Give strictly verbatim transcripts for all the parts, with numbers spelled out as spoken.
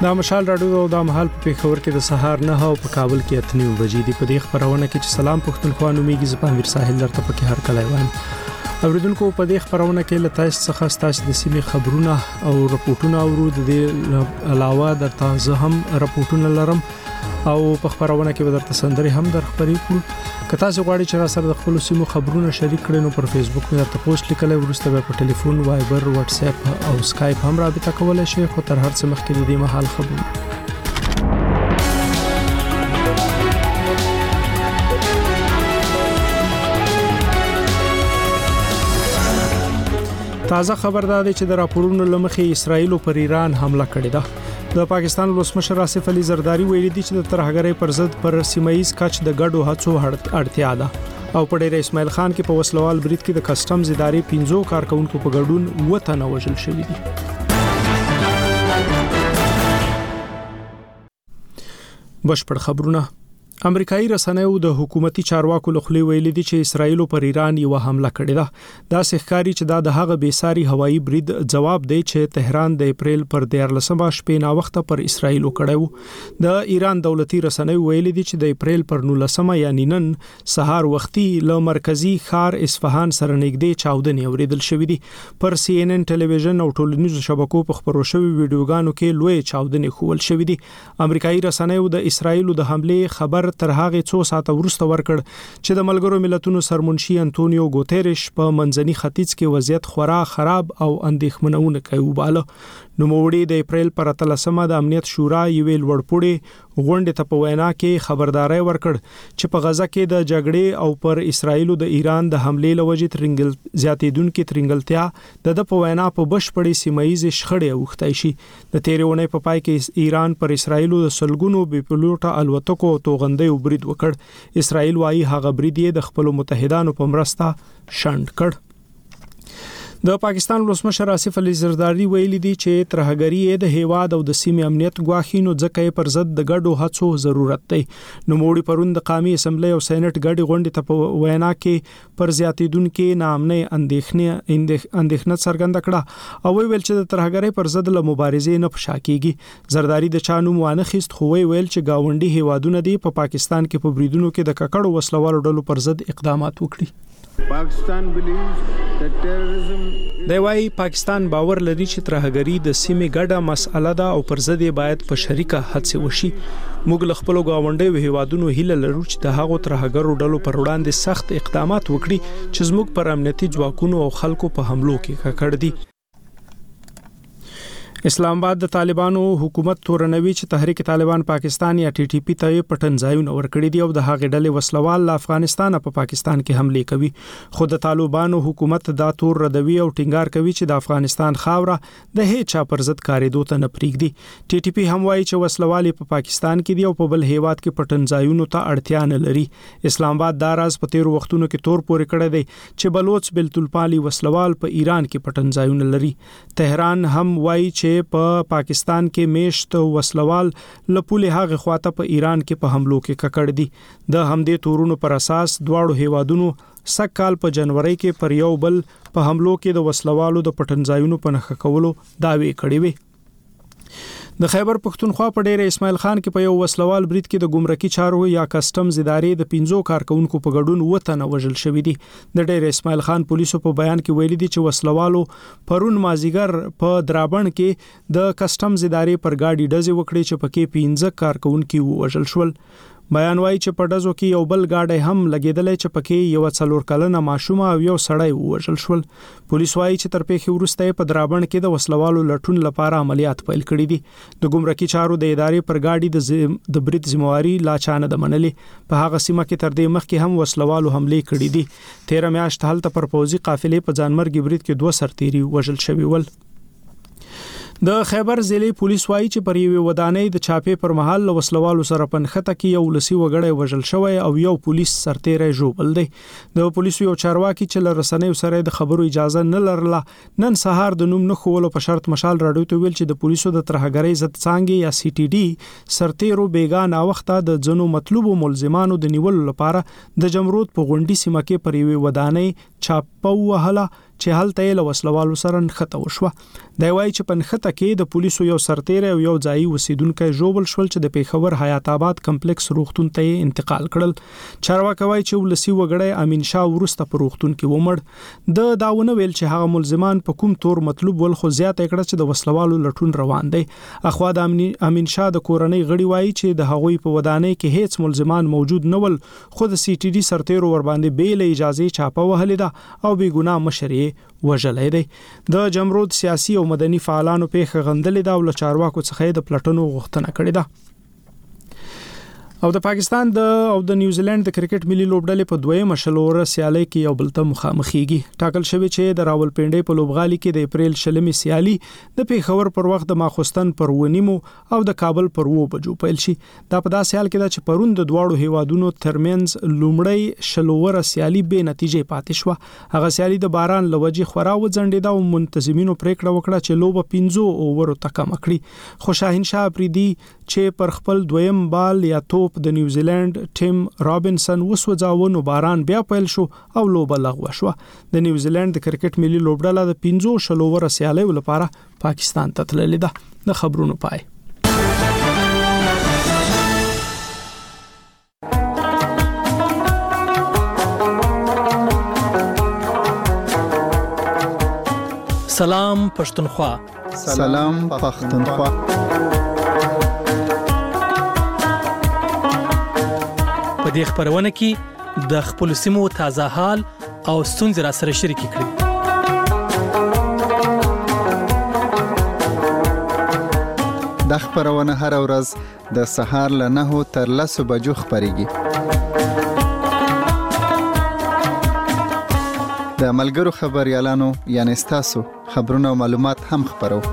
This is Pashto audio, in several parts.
دا مشال راډیو او دا مهال په پیښور کې د سهار نه او په کابل کې اتنی بجې دی. په دې خبرونه کې چې سلام پښتونخوا نومېږي زپامیر ساحل درته پکې هر کله وایم. اوریدونکو په دې خبرونه کې لته څخه ستاسو د سیمې خبرونه او رپورټونه اورو. د دې علاوه درته زه هم رپورټونه لرم او په خبرونه کې به درته سندري هم در خبرې کوم. که تاسو غواړئ چې را سره د خپل سیمو خبرونه شریک کړئ نو پر فیسبوک مې درته پوسټ لیکلی، وروسته به په ټلیفون، وایبر، واتس اپ او اسکایپ هم رابطه کولای شئ. خو تر هر څه مخکې د دې مهال خبرونه تازه خبر ده چې د راپورونو لمخې اسرائیل پر ایران حمله کړې ده. د پاکستان ولسمشر آصف علي زرداری ویلي دی چې د ترهګرۍ پر ضد پر سیمایي کچ د ګډو هڅو اړتیا ده او په ډېر اسماعیل خان کې په وسلوال برید کې د کسټمز ادارې پنځو کارکونکو په ګډون وته نه وژل شوی دي. بشپړ خبرونه. امریکایي رسنیو د حکومتي چارواکو لخوا ویلي دي چې اسرائیل پر ایران یو حمله کړې ده. دا ښکاري چې دا د هغه بیساري هوایي برید جواب دی چې تهران د اپریل پر دیارلسمه شپې نا وخته پر اسرائیل کړو. د ایران دولتي رسنیو ویلي دي چې د اپریل پر نولسمه یعنی نن سهار وختي له مرکزی ښار اصفهان سره نږدې چاودنې اوریدل شوې دي. پر سی ان ان ټلویزیون او ټولنیزو شبکو په خبرو شوی ویډیوګانو کې لوی چاودنې خول شوې دي. امریکایي رسنیو د اسرائیل د حمله خبر تر هغه څو ساعته وروسته ورکړ چې د ملګرو ملتونو سرمنشي انټونیو ګوتيريش په منځني ختیځ کې وضعیت خورا خراب او اندېښمنونه کوي باله. نو موړي د اپریل پر اتلسمه د امنیت شورا یو لوړپوړي غونډه ته په وینا کې خبرداري ورکړ چې په غزه کې د جګړې او پر اسرائیل د ایران د حمله لوجې ترنګل زیاتېدونکو ترنګلتیا د په وینا په بشپړې سیمایي شخړې اوختای شي. د تیرونې په پای کې ایران پر اسرائیل د سلګونو بي پلوټه الوتکو توغندې برید وکړ. اسرائیل وايي هغه برید یې د خپل متحدانو په مرسته شنډ کړ. د پاکستان ولسمشر آصف علي زرداری ویلي دی چې ترهګری د هیواد او د سیمې امنیت غواخي نو ځکه پر ضد د ګډو هڅو ضرورت دی. نو موړي پروند قومي اسمبلی او سېنات ګډي غونډې ته په وینا کې پر زیاتیدونکو نامنه اندېښنه اندېښنه څرګنده کړه او ویل چې د ترهګری پر ضد له مبارزې نه پښا کیږي. زرداری د چانو موانه خست خو ویل چې گاونډي هیوادونه دی په پاکستان کې په بریدونو کې د ککړو وسلوالو ډلو پر ضد اقدامات وکړي. Pakistan believes that terrorism دی وايي پاکستان باور لري چې ترهګری د سیمې ګډه مسأله ده او پر ضد باید په شریکه هڅه وشي. موږ له خپل گاونډي هیوادونو هیله لرو چې د هغو ترهګرو ډلو پر وړاندې سخت اقدامات وکړي چې زموږ پر امنیتي ځواکونو او خلکو په حملو کې ککړ دي. اسلام آباد د طالبانو حکومت تورنوي چې تحریک طالبان پاکستان یا ټي ټي پی ته پټن ځایونه ورکړي دي او د هغې ډلې وسلوال له افغانستان په پاکستان کې حمله کوي. خو د طالبانو حکومت دا تور ردوي او ټینګار کوي چې د افغانستان خاوره د هیڅ چا پر ضد کاریدو ته نه پریږدي. ټي ټي پی هم وایي چې وسلوال په پاکستان کې دي او په بل هیواد کې پټن ځایونو ته اړتیا نه لري. اسلام آباد دا راز په تیر وختونو کې تور پورې کړی دی چې بلوچ بلتلپالي وسلوال په ایران کې پټن ځایونه لري. تهران هم وایي چې په پاکستان کې میشت وسلوال لپولې هغه خواته په ایران کې په حملو کې ککړ دي. د همدې تورونو پر اساس دواړو هیوادونو سکهال په جنوري کې پر یو بل په حملو کې د وسلوالو د پټنځایونو په نخښه کولو داوی کړی وي. د خیبر پښتونخوا په ډېر اسماعیل خان کې په یو وسلوال برید کې د ګمرکي چارو یا کسټمز ادارې د پنځو کارکونکو په ګډون وته نه وژل شوی دي. د ډېر اسماعیل خان پولیسو په بیان کې ویلي دي چې وسلوالو پرون مازیګر په درابڼ کې د کسټمز ادارې پر گاډي ډزې وکړې چې پکې پنځه کارکونکو وژل شول. بیان وايي چې په ډزو کې یو بل گاډي هم لګیدلې چې پکې یو څلور کلنه ماشومه او یو سړی وژل شول. پولیس وايي چې تر پیښې وروسته په درابڼ کې د وسلوالو لټون لپاره عملیات پیل کړي دي. د ګمرکي چارو د ادارې پر گاډي د د برید ذمہواری لا چانه د منلې. په هغه سیمه کې تر دې مخکې هم وسلوالو حمله کړې دي. تیر میاشت هلته پر پوځي قافلې په ځانمرګي برید کې دوه سرتیري وژل شوي ول. د خیبر ضلع پولیس وايي چې پر یوه ودانۍ د چاپې پر مهال وسلوالو سره پنخته کې یو لسی وګړی وژل شوی او یو پولیس سرتیری ژوبل دی. د پولیسو یو چارواکي چې لرسنۍ سره د خبرو اجازه نه لرله نن سهار د نوم نه خولو په شرط مشال راډیو ته ویل چې د پولیسو د ترهګرۍ ضد څانګې یا سی ټي ډي سرتیرو بیګانه وخته د ځنو مطلوبو ملزمانو د نیولو لپاره د جمرود په غونډي سیمه کې پر یوه ودانۍ چاپه وهله چې هلته یې له وسلوالو سره نښته وشوه. دی وایي چې په نښته کې د پولیسو یو سرتیری او یو ځایي اوسیدونکی ژوبل شول چې د پیښور حیات آباد کمپلیکس روغتون ته یې انتقال کړل. چارواکي وایي چې ولسی وګړی امین شاه وروسته په روغتون کې ومړ. د داونه ویل چې هغه ملزمان په کوم تور مطلوب ول، خو زیاته کړه چې د وسلوالو لټون روان دی. اخوا د امین شاه د کورنۍ غړي وایي چې د هغوی په ودانۍ کې هیڅ ملزمان موجود نه ول، خو د سی ټي ډي سرتیرو ور باندې بیل اجازه چاپه وهلې ده او بې ګناه مشر یې وژلی دی. د جمرود سیاسي او مدني فعالانو پیښه غندلې ده او له چارواکو څخه د پلټنو غوښتنه کړې ده. او د پاکستان د او د نیوزیلند د کرکټ ملي لوبډلې په دویمه شلوره سیالي کې یو بل ته مخامخېږي. ټاکل شوی چې د راولپنډۍ په لوبغالي کې د اپریل شلمې سیالي د پیښور پر وخت د ماخوستن پر ونیمو او د کابل پر وو بجو پیل شي. دا په داسې حال کې ده چې پرون د دواړو هیوادونو ترمنځ لومړی شلوره سیالي به نتیجې پاتې شوه. هغه سیالي د باران لوجې خورا وځنډېده او منتظمینو پریکړه وکړه چې لوبه پنځو اوورو ته کم کړي، خو شاهین شاه افریدي چې پر خپل دویم بال یا توپ د نیوزیلند ټیم رابنسن وسوځاوه نو باران بیا پیل شو او لوبه لغوه شوه. د نیوزیلند د کرکټ ملي لوبډله د پنځو شلوره سیالیو لپاره پاکستان ته تللې ده. د خبرونو پای. سلام پښتونخوا. سلام پښتونخوا. په دې خبرونه کې د خپل سیمو تازه حال او ستونزې را سره شریک کړئ. د خبرونه هر ورځ د سهار له نهو تر لسو بجو خبريږي. د ملګرو خبريالانو یعنی تاسو خبرونه او معلومات هم خبرو.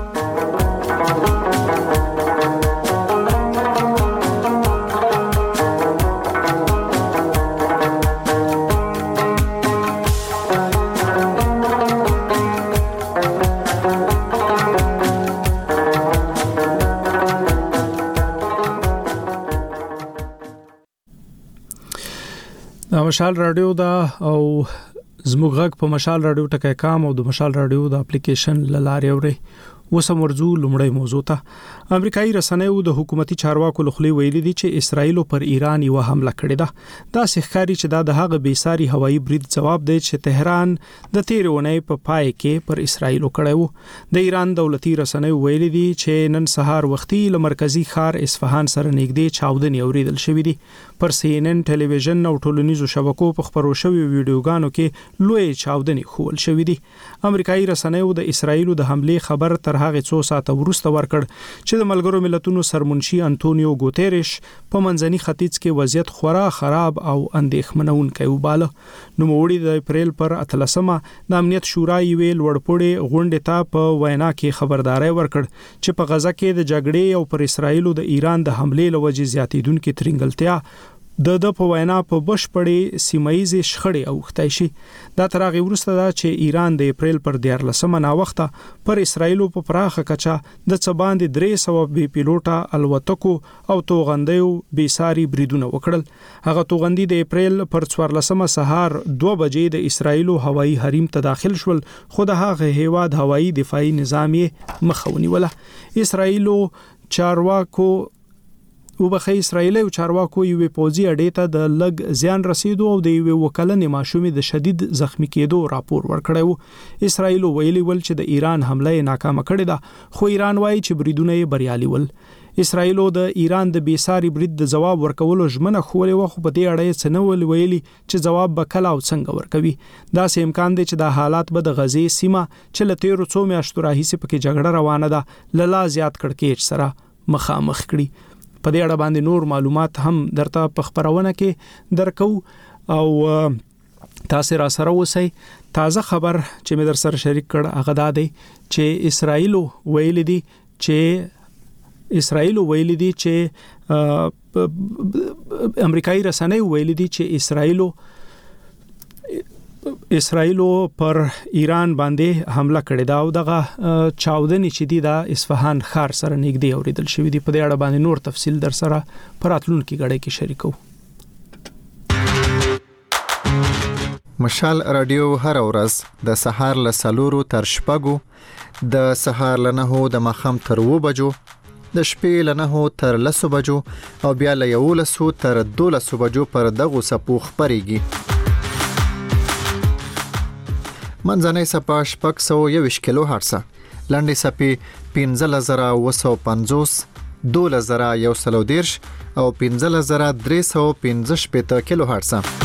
د مشال رادیو دا او زموږ غږ په مشال رادیو ټکای کام او د مشال رادیو د اپلیکیشن لاره اوري. وسم ورزو لومړی موضوع ته امریکایي رسنیو د حکومتي چارواکو لخوا ویلي دي چې اسرائیل پر ایران یو حمله کړې ده. دا ښکاري چې دا د هغه بیساري هوایي برید جواب دی چې تهران د تیرونې په پای کې پر اسرائیل کړو. د ایران دولتي رسنیو ویلي دي چې نن سهار وختي له مرکزی ښار اصفهان سره نږدې چاودنې اوریدل شوې دي. پر سی ان ان ټلویزیون او ټولنیزو شبکو په خبرو شوی ویډیوګانو کې لوی چاودنې خول شوې دي. امریکایي رسنیو د اسرائیل د حمله خبر تر هغه څو ساعته وروسته ورکړ چې د ملګرو ملتونو سرمنشي انټونیو ګوتيريش په منځني ختیځ کې وضعیت خورا خراب او اندېښمنونکی وباله. نو موړي د اپریل پر اتلسمه د امنیت شورا یې لوړپوړې غونډې ته په وینا کې خبرداري ورکړ چې په غزه کې د جګړې او پر اسرائیل د ایران د حمله لوجې زیاتیدونکو ترنګلتیا د د په وینا په بشپړې سیمایي شخړې اوختای شي. دا تر هغه وروسته دا چې ایران د اپریل پر دیارلسمه نا وخته پر اسرائیل په پراخه کچا د څباندې درې سوه بي پیلوټه الوتکو او توغندیو بیساری بریدونه وکړل. هغه توغندي د اپریل پر څوارلسمه سهار دوه بجې د اسرائیل هوایي حریم ته داخل شول، خو د هغه هیواد هوایي دفاعي نظام یې مخاوني ولا. اسرائیل چارواکو وبخې اسرائیل او چارواکو یو پوزي اډې ته د لګ زیان رسیدو او د یو وکلنې ماشومې د شدید زخمی کېدو راپور ورکړی. اسرائیل ویلي ول چې د ایران حمله ناکامه کړې ده، خو ایران وایي چې بریدونه یې بریالي ول. اسرائیل د ایران د بیساری برید د جواب ورکولو ژمنه خولې و، خو په دې اړه څه نه ول ویلي چې جواب به کله او څنګه ورکوي. دا سه امکان دی چې د حالات به د غزې سیمه چې له تیرو څو میاشتو راهیسې پکې جګړه روانه ده لاله زیات کړکېچ سره مخامخ کړي. په دې اړه باندې نور معلومات هم درته په خبرونه کې درکو او تاسو را سره اوسئ. تازه خبر چې مې در سره شریک کړ هغه دا دی چې اسرائیل ویل دي چې اسرائیل ویل دي چې امریکایي رسنۍ ویل دي چې اسرائیل اسرائیل پر ایران باندې حمله کړې ده او دغه چاودنې چې دي د اصفهان ښار سره نږدې اوریدل شوې دي. په دې اړه باندې نور تفصیل در سره پر راتلونکي غړي کې شریکو. مشال رادیو هر ورځ د سهار له سلورو تر شپږو، د سهار له نهو د ماښام تر اوو بجو، د شپې له نهو تر لسو بجو او بیا له یولسو تر دولسو بجو پر دغو څپو خپرېږي. منځنۍ څپه شپږ سوه یوویشت کیلو هرټزه، لنډې څپې پنځلس زره اووه سوه پنځوس، دولس زره یو سل او دېرش او پنځلس زره درې سوه پنځه شپېته کیلو هرټزه.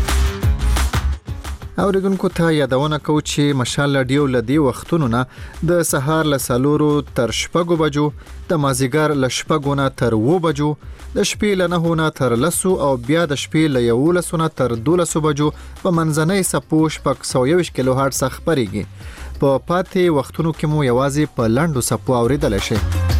اوریدونکو ته یادونه کوو چې مشال رادیو له دې وختونو نه د سهار له څلورو تر شپږو بجو، د مازدیګر له شپږو نه تر اوو بجو، د شپې له نهو نه تر لسو او بیا د شپې له یولسو نه تر دولسو بجو په منځنۍ څپو شپږ سوه یوویشت کیلو هرټز خپرېږي. په پاتې وختونو کې مو یوازې په لنډو څپو اوریدلی شئ.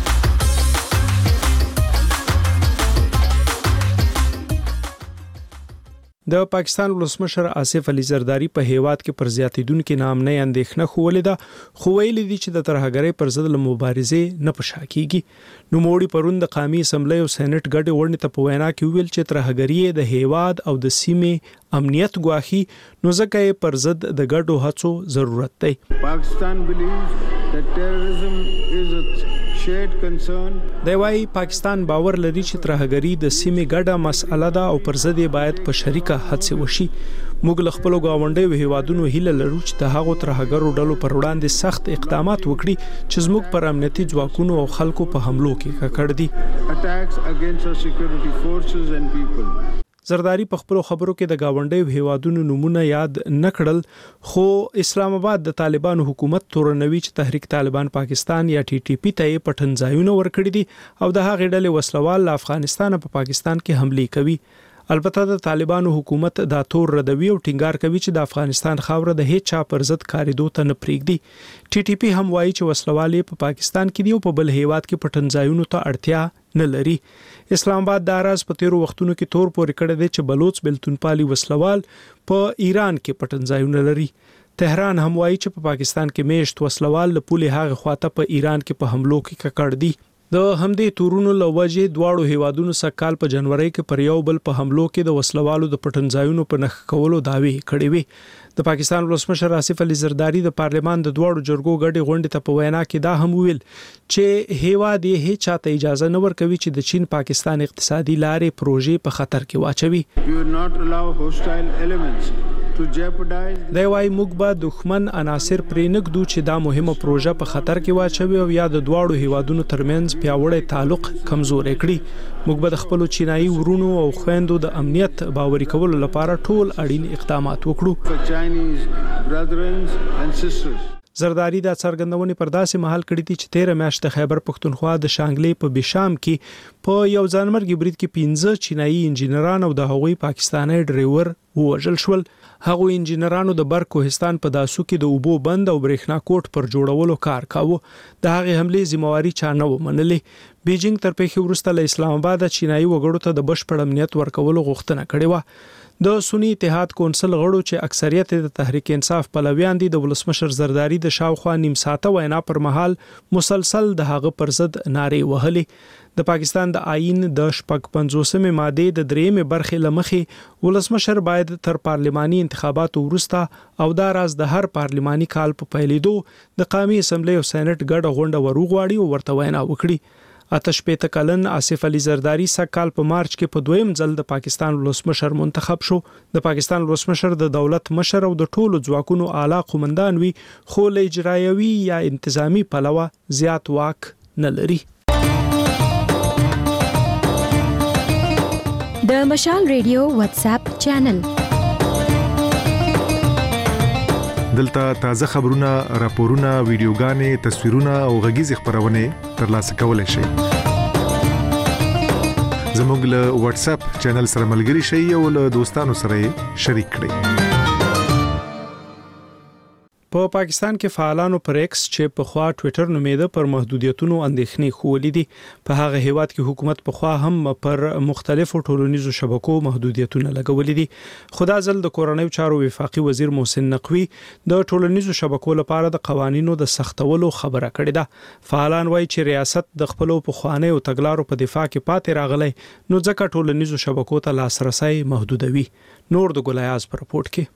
د پاکستان ولسمشر آصف علي زرداری په هیواد کې پر زیاتیدونکو نامنۍ اندېښنه خوولې ده، خو ویلي دي چې د ترهګرۍ پر ضد له مبارزې نه په شا کیږي. نوموړي پرون د قومي اسمبلی او سېنات ګډې غونډې ته په وینا کې ویل چې ترهګرۍ د هیواد او د سیمې امنیت ګواښي، نو ځکه یې پر ضد د ګډو هڅو ضرورت دی. Pakistan believes that terrorism is a shared concern. دی وايي پاکستان باور لري چې ترهګرۍ د سیمې ګډه مسأله ده او پر ضد یې باید په شریکه هڅې وشي. موږ له خپلو ګاونډیو هیوادونو هیله لرو چې د هغو ترهګرو ډلو پر وړاندې سخت اقدامات وکړي چې زموږ پر امنیتي ځواکونو او خلکو په حملو کې ککړ دي. Attacks against our security forces and people. زرداری په خپلو خبرو کې د گاونډیو هیوادونو نمونه یاد نکړل، خو اسلام آباد د طالبانو حکومت تورنوي چې تحریک طالبان پاکستان یا ټي ټي پی ته پټنځایونه ورکړي دي او د هغې ډلې وسلوال له افغانستان په پاکستان کې حمله کوي. البته د طالبانو حکومت دا تور ردوي او ټینګار کوي چې د افغانستان خاوره د هیڅ چا پر ضد کاریدو ته نه پریږدي. ټي ټي پی هم وایي چې وسلوال په پاکستان کې دی او په بل هیواد کې پټنځایونو ته اړتیا نه لري. اسلام آباد د راز په تیرو وختونو کې تور پورې کړی دی چې بلوچ بلتونپالي وسلوال په ایران کې پټنځایونه لري. تهران هم وایي چې په پاکستان کې میشت وسلوال له پولې هغه خواته په ایران کې په حملو کې ککړ دي. د همدې تورونو له وجې دواړو هیوادونو سکهال په جنوري کې پر یو بل په حملو کې د وسلوالو د پټنځایونو په نښ کولو دعوی کړې وي. د پاکستان ولسمشر آصف علي زرداری د پارلمان د دواړو جرګو ګډې غونډې ته په وینا کې دا هم ویل چې هیواد یې هیڅ چاته اجازه نه ورکوي چې د چین پاکستان اقتصادي لارې پروژې په خطر کې واچوي. We will not allow hostile elements to jeopardize. دی وايي موږ به دښمن عناصر پرې نږدو چې دا مهمه پروژه په خطر کې واچوي او یا د دواړو هیوادونو ترمنځ پیاوړی تعلق کمزوري کړي. موږ به د خپلو چینایي ورونو او خويندو د امنیت باوري کولو لپاره ټول اړین اقدامات وکړو. For Chinese brethren and sisters. زرداری دا څرګندونې پر داسې مهال کړې دي چې تیره میاشت د خیبر پښتونخوا د شانګلې په بشام کې په یو ځانمرګي برید کې پنځه چینایي انجینران او د هغوی پاکستاني ډرایور ووژل شول. هغوی انجینرانو د بر کوهستان په داسو کې د اوبو بند او برېښنا کوټ پر جوړولو کار کاوه. د هغې حملې ذمہواري چا نه ومنلې. بیجینګ تر پیښې وروسته له اسلام آباد چینایي وګړو ته د بشپړ امنیت ورکولو غوښتنه کړې وه. د سنی اتحاد کونسل غړو چې اکثریت د تحریک انصاف پلویان دي د ولسمشر زرداری د شاوخوا نیم ساعته وینا پر مهال مسلسل د هغه پر ضد نارې وهلې. د پاکستان د آئین د شپږ پنځوسمې ماده د درېمې برخې لمخې ولسمشر باید تر پارلماني انتخاباتو وروسته او دا راز د هر پارلماني کال په پیلېدو د قومي اسمبلی او سېنات ګډه غونډه وروغواړي او ورته وینا وکړي. آتش پېته کلن آصف علي زرداری سکهال په مارچ کې په دویم ځل د پاکستان ولسمشر منتخب شو. د پاکستان ولسمشر د دولت مشر او د ټولو ځواکونو اعلی قومندان وي، خو له اجرایوي یا انتظامی پلوه زیات واک نه لري. د مشال ریډیو واتس اپ چینل دلته تازه خبرونه، راپورونه، ویډیوګانې، تصویرونه او غږیز خبرونه ترلاسه کولای شئ. زموږ له واتس اپ چینل سره ملګري شئ او له دوستانو سره شریک کړئ. په پاکستان کې فعالانو پر ایکس چې په خوا ټوئیټر نومیده پر محدودیتونو اندېښنې خولې دي. په هغه هیواد کې حکومت په خوا هم پر مختلفو ټولنیزو شبکو محدودیتونه لګولې دي. خدا ځل د کورنیو چارو وفاقي وزیر محسن نقوی د ټولنیزو شبکو لپاره د قوانینو د سختولو خبره کړې ده. فعالان وایي چې ریاست د خپلو پخوانیو تګلارو په دفاع کې پاتې راغلی، نو ځکه ټولنیزو شبکو ته لاسرسي محدودوي. نور د ګلایاز پر رپورت کې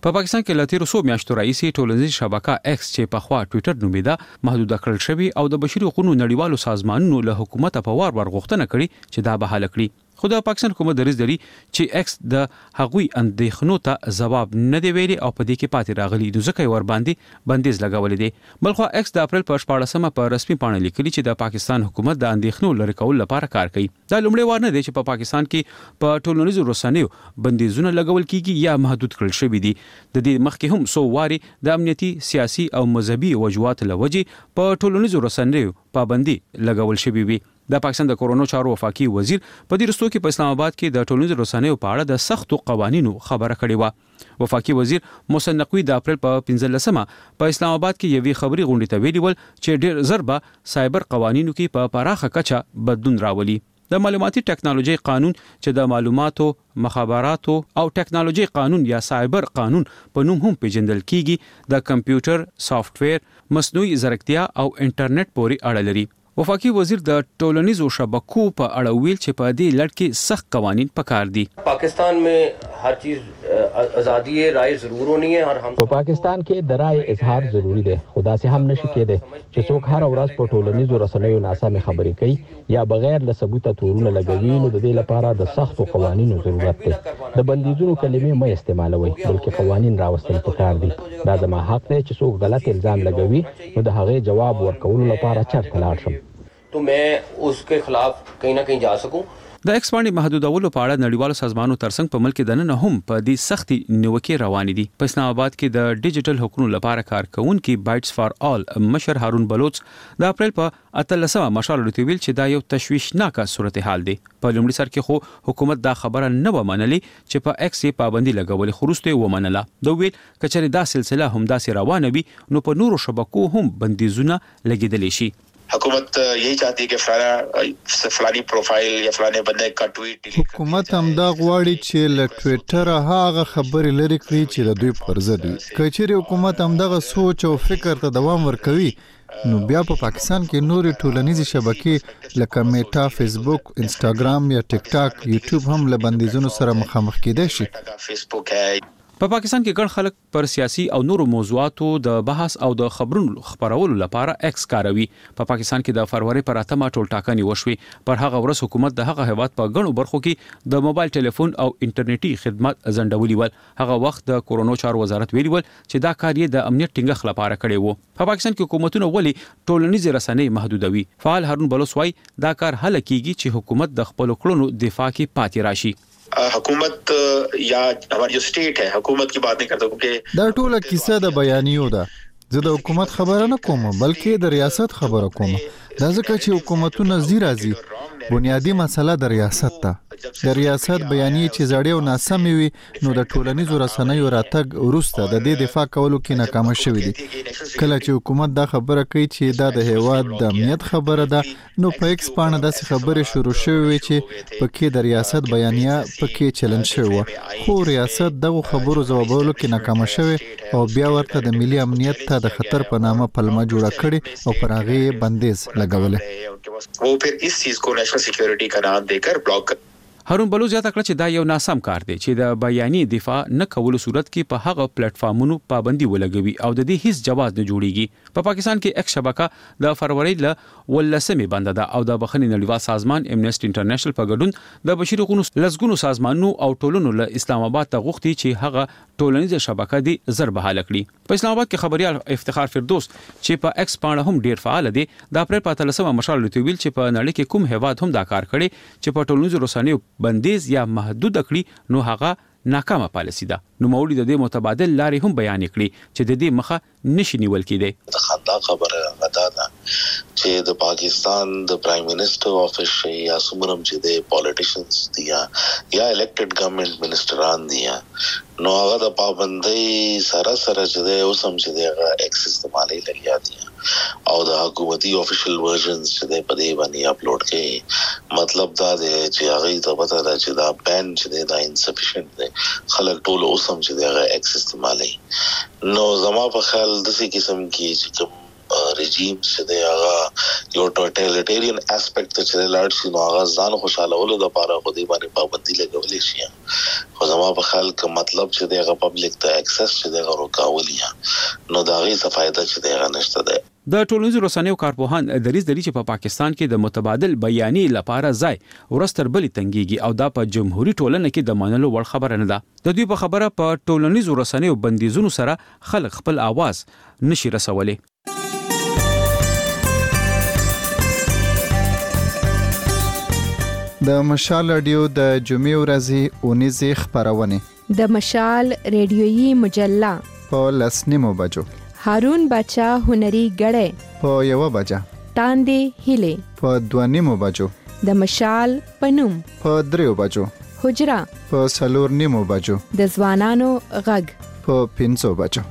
په پاکستان کې لاتیر سو میاشتو رئیسي ټولنیز شبکه ایکس چې په خوا ټوئیټر نومیده محدود کړل شوی او د بشري حقوقو نړیوالو سازمانونو له حکومت په وار وار غوښتنه کړې چې دا بحاله کړي. خو د پاکستان حکومت دریځ لري چې ایکس د هغوی اندېښنو ته ځواب نه دی ویلي او په دې کې پاتې راغلي د ځکه ور باندې بندیز لګولې دي. بلخو ایکس د اپریل په شپاړسمه په رسمي پاڼه لیکلي چې د پاکستان حکومت د اندېښنو لرې کول لپاره کار کوي. دا لومړی وار نه دی چې په پاکستان کې په ټولنیزو رسنیو بندیزونه لګول کیږي یا محدود کړل شوی دي. د دې مخکې هم سو واري د امنیتي سیاسي او مذهبي وجوهات لوجې په ټولنیزو رسنیو پابندي لګول شوی وي. د پاکستان د کورونو چارو وفاقي وزیر په دې رستو کې په اسلام آباد کې د ټولنیزو رسنیو په اړه د سختو قوانینو خبره کړې و. وفاقي وزیر محسن نقوی د اپریل په پنځلسمه په اسلام آباد کې یوې خبري غونډې ته ویلي ول چې ډېر ضربه سایبر قوانینو کې په پراخه کچه بدلون راولي. د معلوماتي ټکنالوژي قانون چې د معلوماتو مخابراتو او ټکنالوژي قانون یا سایبر قانون په نوم هم پیژندل کیږي د کمپیوټر سافټویر مصنوعي ځیرکتیا او انټرنیټ پورې اړه لري. وفاقي وزیر د ټولنیزو شبکو په اړه ویل چې په دې لړ کې سخت قوانین پکار دي. پاکستان में हर चीज आजादी رائے ضرور ہونی ہے اور हम په پاکستان کې د رائے اظهار ضروری دی. خدا سي هم نشي کېده چې څوک هر ورځ په ټولنیزو رسنیو ناسمه خبرې کوي یا بغیر له ثبوته تورونه لګوي. نو د دې لپاره د سختو قوانینو ضرورت دی. د بندیزونو کلمې مې استعمالوي بلکې قوانین راوستل پکار دي. دا زما حق دی چې څوک غلط الزام لګوي نو د هغه جواب ورکولو لپاره چرته لاړ شم تو میں اس کے خلاف کہیں نہ کہیں جا سکوں. د ایکس باندې محدودولو په اړه نړیوالو سازمانونو ترڅنګ په ملک دننه هم په دې سختي نیوکې روان دي. په اسلام آباد کې د ډیجیټل حقوقو لپاره کارکونکي بایټس فار آل مشر هارون بلوچ د اپریل په اتلسمه مشال لټویل چې دا یو تشویشناک صورتحال دی. په لومړي سر کې خو حکومت دا خبره نه و منلي چې په ایکس پابندي لګولې خروسته و منله. د ویل کچره دا سلسله هم داسې روانه وي نو په نورو شبکو هم بندیزونه لګیدل شي. حکومت یہی چاہتی ہے کہ فلانا فلانی پروفائل یا فلانے بندے کا ټویټ حکومت هم دا غواړي چې له ټوئیټر هغه خبرې لري کړی چې د دوی پر ضد وي. کچېرې حکومت هم دغه سوچ او فکر ته دوام ورکوي نو بیا په پاکستان کې نورې ټولنیزې شبکې لکه میټا، فیسبوک، انسټاګرام یا ټیک ټاک، یوټیوب هم له بندیزونو سره مخامخ کېدای شي. فیسبوک ہے. په پاکستان کې ګڼ خلک پر سیاسي او نورو موضوعاتو د بحث او د خبرونو خبرولو لپاره ایکس کاروي. په پاکستان کې د فروری پر اتمه ټول ټاکنې وشوي. پر هغه ورځ حکومت د هغه هیواد په ګڼو برخو کې د موبایل ټلیفون او انټرنیټي خدمات ځنډولي ول. هغه وخت د کورونو چارو وزارت ویلي ول چې دا کار یې د امنیت ټینګښت لپاره کړی وو. په پاکستان کې حکومتونه ولي ټولنیزې رسنۍ محدودوي. فعال هارون بلوچ وايي دا کار هله کیږي چې حکومت د خپل کړنو دفاع کې پاتې راشي. حکومت یا ہماری جو سٹیٹ ہے حکومت کی بات نہیں کرتا کیونکہ دا ټوله کیسه د بیانیو ده. زه د حکومت خبره نه کوم بلکې د ریاست خبره کوم. دا ځکه چې حکومتونه زیرازي بنیادی مسله د ریاست ده. د ریاست بیانیه چې زړې او ناسمې وي نو د ټولنیزو رسنیو راتګ وروسته د دې دفاع کولو کې ناکام شوی دي. کله چې حکومت دا خبره کوي چې دا د هیواد د امنیت خبره ده نو په ایکس باندې داسې خبرې شروع شوې وي چې پکې د ریاست بیانیه پکې چیلنج شوی و. خو ریاست دغه خبرو ځوابولو کې ناکام شوی او بیا ورته د ملي امنیت ته د خطر په نامه پلمه جوړه کړې او پر هغه بندیز لګولې. وہ پھر اس چیز کو نیشنل سیکیورٹی کا نام دے کر بلاک کر. هارون بلوچ زیاته کړ چې دا یو ناسم کار دی چې د بیاني دفاع نه کولو صورت کې په هغه پلیټ فارمونو پابندي ولګوي او د دې هیڅ جواز نه جوړیږي. په پا پاکستان کې ایکس شبکه د فروری ل ولسمې بنده ده او د بخښنې نړیوال سازمان امنیسټي انټرنیشنل په ګډون د بشري حقوقو لزګونو سازمانونو او ټولنو له اسلام آباد ته غوښتي چې هغه ټولنیزه شبکه دی زر بحاله کړي. په اسلام آباد کې خبريال افتخار فردوس چې په ایکس باندې هم ډیر فعال دی د اپریل په اتلسمه مشال لټویل چې په نړۍ کې کوم هیواد هم دا کار کړي چې په ټولنیزو رسنیو بندیز یا محدود کړي نو هغه ناکامه پالیسی ده. نو مولوی د دې متبادل لارې هم بیان کړي چې د دې مخه نشي نیول کېده. خندا خبره غدا ده چې د پاکستان د پرایم منسٹر افیس یا سمرم چې د پالیټیشنز دي یا الیکټډ ګورنمنت منسٹران دي نو هغه د پابندۍ سره سره چې د اوسم چې د ایکس استعمالي لګیا دي او د حکومتي افیشل ورژنز چې د پدې باندې اپلوډ کړي. مطلب دا دی چې هغه ته پته ده چې دا بین چې دا انسفیشنت دی. خلک ټول اوسم چې د ایکس استعمالي نو زما په خیال د څه قسم کې چې رژیم چې دی هغه یو ټوټالیټریان اسپیکټ ته چې لاړ شي نو هغه ځان خوشالولو لپاره خو دې باندې پابندي لګولې شي خو زما په خیال کې مطلب چې دی هغه پبلک ته اکسس چې دی هغه روکاولي نو دا غي څه فائدہ چې دی هغه نشته دی. د ټولنیزو رسنیو کارپوهان دریز دلی چې په پا پاکستان کې د متبادل بیانې لپاره ځای ورستر بلی تنګيږي او دا په جمهوریت ټولنه کې د منلو وړ خبره نه ده. د دوی په خبره په ټولنیزو رسنیو بندیزونو سره خلک خپل आवाज نشي رسولي. د مشال رادیو د جمعې ورځې اونیزې خبرونه د مشال ریډیويي مجله په لسنیمو بجو هارون بچا هنري غړې په یو بجا تاندې هله په دوانیمو بجو د مشال پنوم په دریو بجو حجرا په سلور نیمو بجو د ځوانانو غږ په پنځو بجو.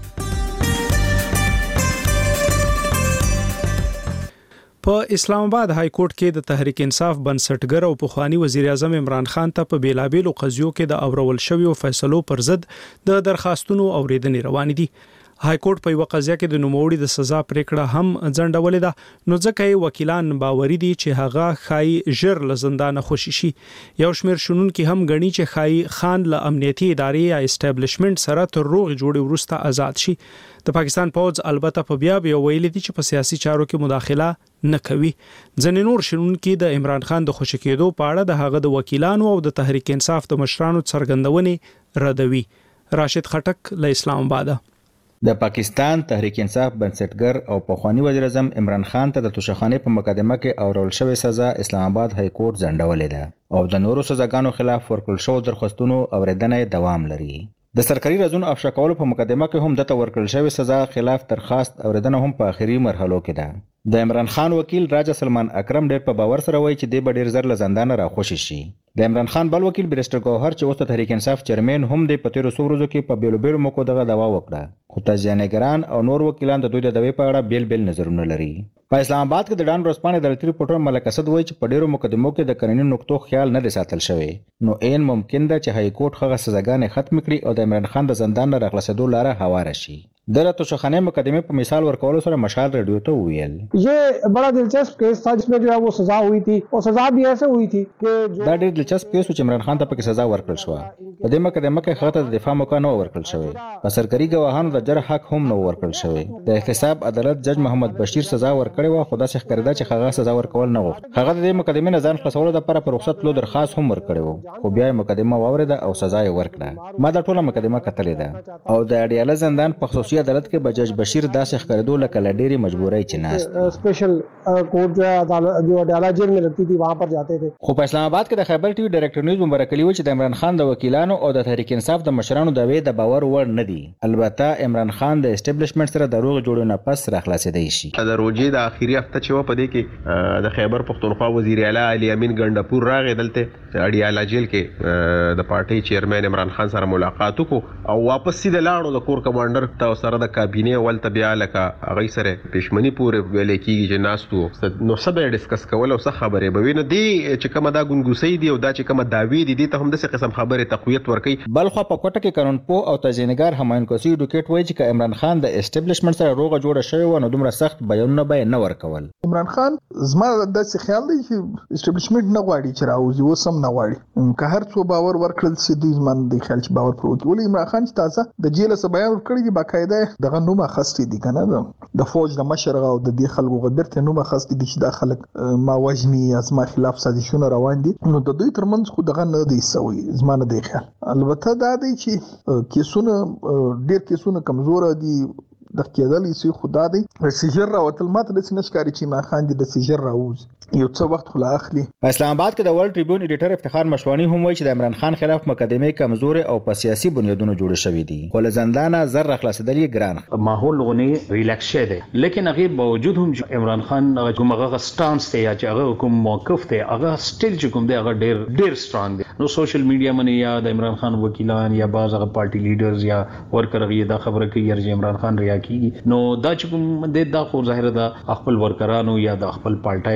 په اسلام آباد های کورټ کې د تحریک انصاف بنسټګر او پخوانی وزیر اعظم عمران خان ته په بیلابېلو قضیو کې د اورول شویو فیصلو پر ضد د درخواستونو اوریدنې روان دي. های کورټ په یو قضیه کې د نوموړي د سزا پریکړه هم ځنډولې ده نو ځکه وکیلان باوري دي چې هغه خای ژر له زندان خوشي شي. یو شمېر شنونکي هم غني چې خای خان له امنیتي ادارې یا اسټابلیشمنت سره تر روغ جوړې وروسته آزاد شي. د پاکستان پوز البته په بیا بیا ویلي دي چې په سیاسي چارو کې مداخله نه کوي. ځنې نور شنونکي د عمران خان د خوشی کېدو په اړه د هغه د وکیلانو او د تحریک انصاف د مشرانو څرګندونې ردوي. راشد خټک له اسلام آباد. د پاکستان تحریک انصاف بنسټګر او پخوانی وزیر اعظم عمران خان ته د توشخانه په مقدمه کې اورول شوې سزا اسلام آباد های کورټ ځنډولې ده او د نورو سزاګانو خلاف ورکړل شو درخواستونو اوریدنه دوام لري. د سرکاري رازونو افشا کولو په مقدمه کې هم دته ورکړل شوې سزا خلاف درخواست اوریدنه هم په اخري مرحلو کې ده. د عمران خان وکیل راجا سلمان اکرم ډېر په باور سره وایي چې د به ډېر زر له زندان را خوشي شي. د عمران خان بل وکیل بیرسټر ګوهر چې اوس د تحریک انصاف چیرمن هم د پتیرو سورزو کې په بیلو بیلو موکو دغه دوا وکړه خو تجزیه‌نګران او نور وکیلان د دوی د دوی په اړه بیل بیل نظرونه لري. په اسلام آباد کې د ډان ورسپانې د دولتي ریپورټر ملک اسد وایي چې په ډیرو مقدمو کې د قانوني نقطو خیال نه دی ساتل شوی نو عین ممکن ده چې های کورټ هغه سزاګانې ختم کړي او د عمران خان د زندان نه راخلاصېدو لاره هواره شي. د توشخانه مقدمه په مثال ورکولو سره مشال ریډیو ته ویل یہ بڑا دلچسپ کیس تھا جس میں جو ہے وہ سزا ہوئی تھی اور سزا بھی ایسے ہوئی تھی کہ دا ډېر دلچسپ کیس چې عمران خان ته پکې سزا ورکړل شو. په دې مقدمه کې خاطر د دفاع موقع نه ورکړل شوی. په سرکاري ګواهانو د جرح حق هم نه ورکړل شوی. د احتساب عدالت جج محمد بشیر سزا ورکړی و خو دا څه ښکارېده چې هغه سزا ورکول نه غوښت. هغه د دې مقدمې نه ځان خلاصولو لپاره په رخصت لو درخواست هم ورکړی و خو بیا یې مقدمه واورېده او سزا یې ورکړه. ما دا ټوله مقدمه کتلې ده او د اډیاله زندان په خصوصي عدالت کې بجج بشیر داسې ښکارېدو لکه له ډېرې مجبورۍ چې ناست اسپیشل کورٹ جو ہے عدالت جو اڈیالہ جیل میں لگتی تھی وہاں پر جاتے تھے. خو په اسلام آباد کې د خیبر ټي وي ډایرکټر نیوز مبارک علي و چې د عمران خان د وکیلانو او د تحریک انصاف د مشرانو دعوی د باور وړ نه دي. البته عمران خان د اسټابلیشمنت سره د روغ جوړو نه پس راخلاصېدی شي. د روجې د اخیری هفته چې و په دې کې د خیبر پختونخوا وزیر اعلی علي امین ګندپور راغی دلته اډیالہ جیل کې د پارټي چیرمن عمران خان سره ملاقات وکړو او واپس سیده لاړو د کور کمانډر ته سره د کابینه ولته بیا لکه هغه سره پښمنی پورې ویلې کیږي چې ناستو نو سبه ډیسکس کول او څه خبرې به ویني دی چې کومه دا ګونګوسي دی او دا چې کومه داوی دي دي ته هم د څه قسم خبره تقویت ورکي. بلخو په کوټه کې قانون پو او تجزیه‌نګار همایون کوسی ډوکټ وایي چې عمران خان د اسټابلیشمنت سره روغه جوړه شوی و نو دومره سخت بیانونه به نه ورکول. عمران خان زما داسې خیال دی چې اسټابلیشمنت نه غواړي چې راوځي و سم نه غواړي که هر څو باور ورکړل سي دوی زمون دی خیال چې باور پروت ولې عمران خان چې تازه د جیل سره بیان ورکړي دی باقاعده دغه نوم اخستې دي کنه د فوج د مشر او د دې خلکو غدرته نوم اخستې دي چې د خلک ما وجني یا زما خلاف سازشونه روان دي نو د دوی ترمنځ خو دغه نه دی سوي زمانه دی خیال. البته دا دی چې کیسونه ډیر کیسونه کمزور دي د کېدلې سي خدا دی سیجر راوتل ماته د سنشکاري چې ما خان دي د سیجر راوز یو څه وخت خلا اخلي. په اسلام آباد کې د ورلد ټریبیون ایډیټر افتخار مشوانی هم وایي چې د عمران خان خلاف مقدمه کمزورې او په سیاسي بنیادونو جوړې شوې دي خو له زندانه زر راخلاصېدل یې ګران. ماحول غونی ریلیکس شه دی لیکن هغه باوجود هم عمران خان کوم هغه سټانس ته یا چې هغه کوم موقف ته هغه سټیل چې کوم دی هغه ډیر ډیر سترونګ دی. نو سوشل میډیا باندې یا د عمران خان وکیلان یا بعض هغه پارټي لیډرز یا ورکر هغه دا خبره کوي چې عمران خان ریا کیږي نو دا چې کوم د دا خو ظاهر ده خپل ورکرانو یا د خپل پارټي د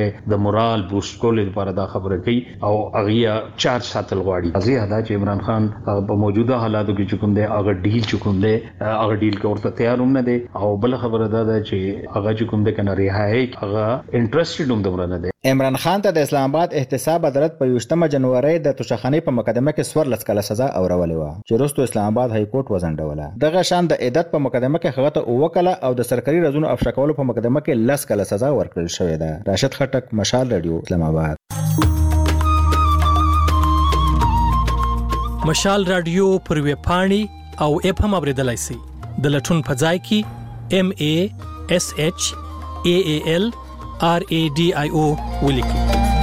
مورال بوست کول لپاره دا خبره کوي او هغه چارج ساتل غواړي. ځکه دا چې عمران خان په موجوده حالاتو کې کوم دی هغه ډیل چکم دی هغه ډیل کوي ته تیار هم نه دی او بل خبره دا ده چې هغه کوم دی کنه ریحای هغه انټرېستډ هم دومره نه دی. عمران خان ته د اسلام آباد احتساب عدالت په یوشتمه جنوري د توشخانې په مقدمه کې سورلس کاله سزا اورولې و چې وروسته اسلام آباد های کورټ وزنډوله. دغه شان د عدت په مقدمه کې هغه ته اوکله او د سرکاري رازونو افشا کولو په مقدمه کې لس کاله سزا ورکړل شوې ده. راشد خټک، مشال رادیو، اسلام آباد. مشال رادیو پر ویب پاڼې او اپ هم اوریدلای شئ. د لټون په ځای کې ام ای اس اچ ای ای ال آر ای ډي آی او ولیکئ.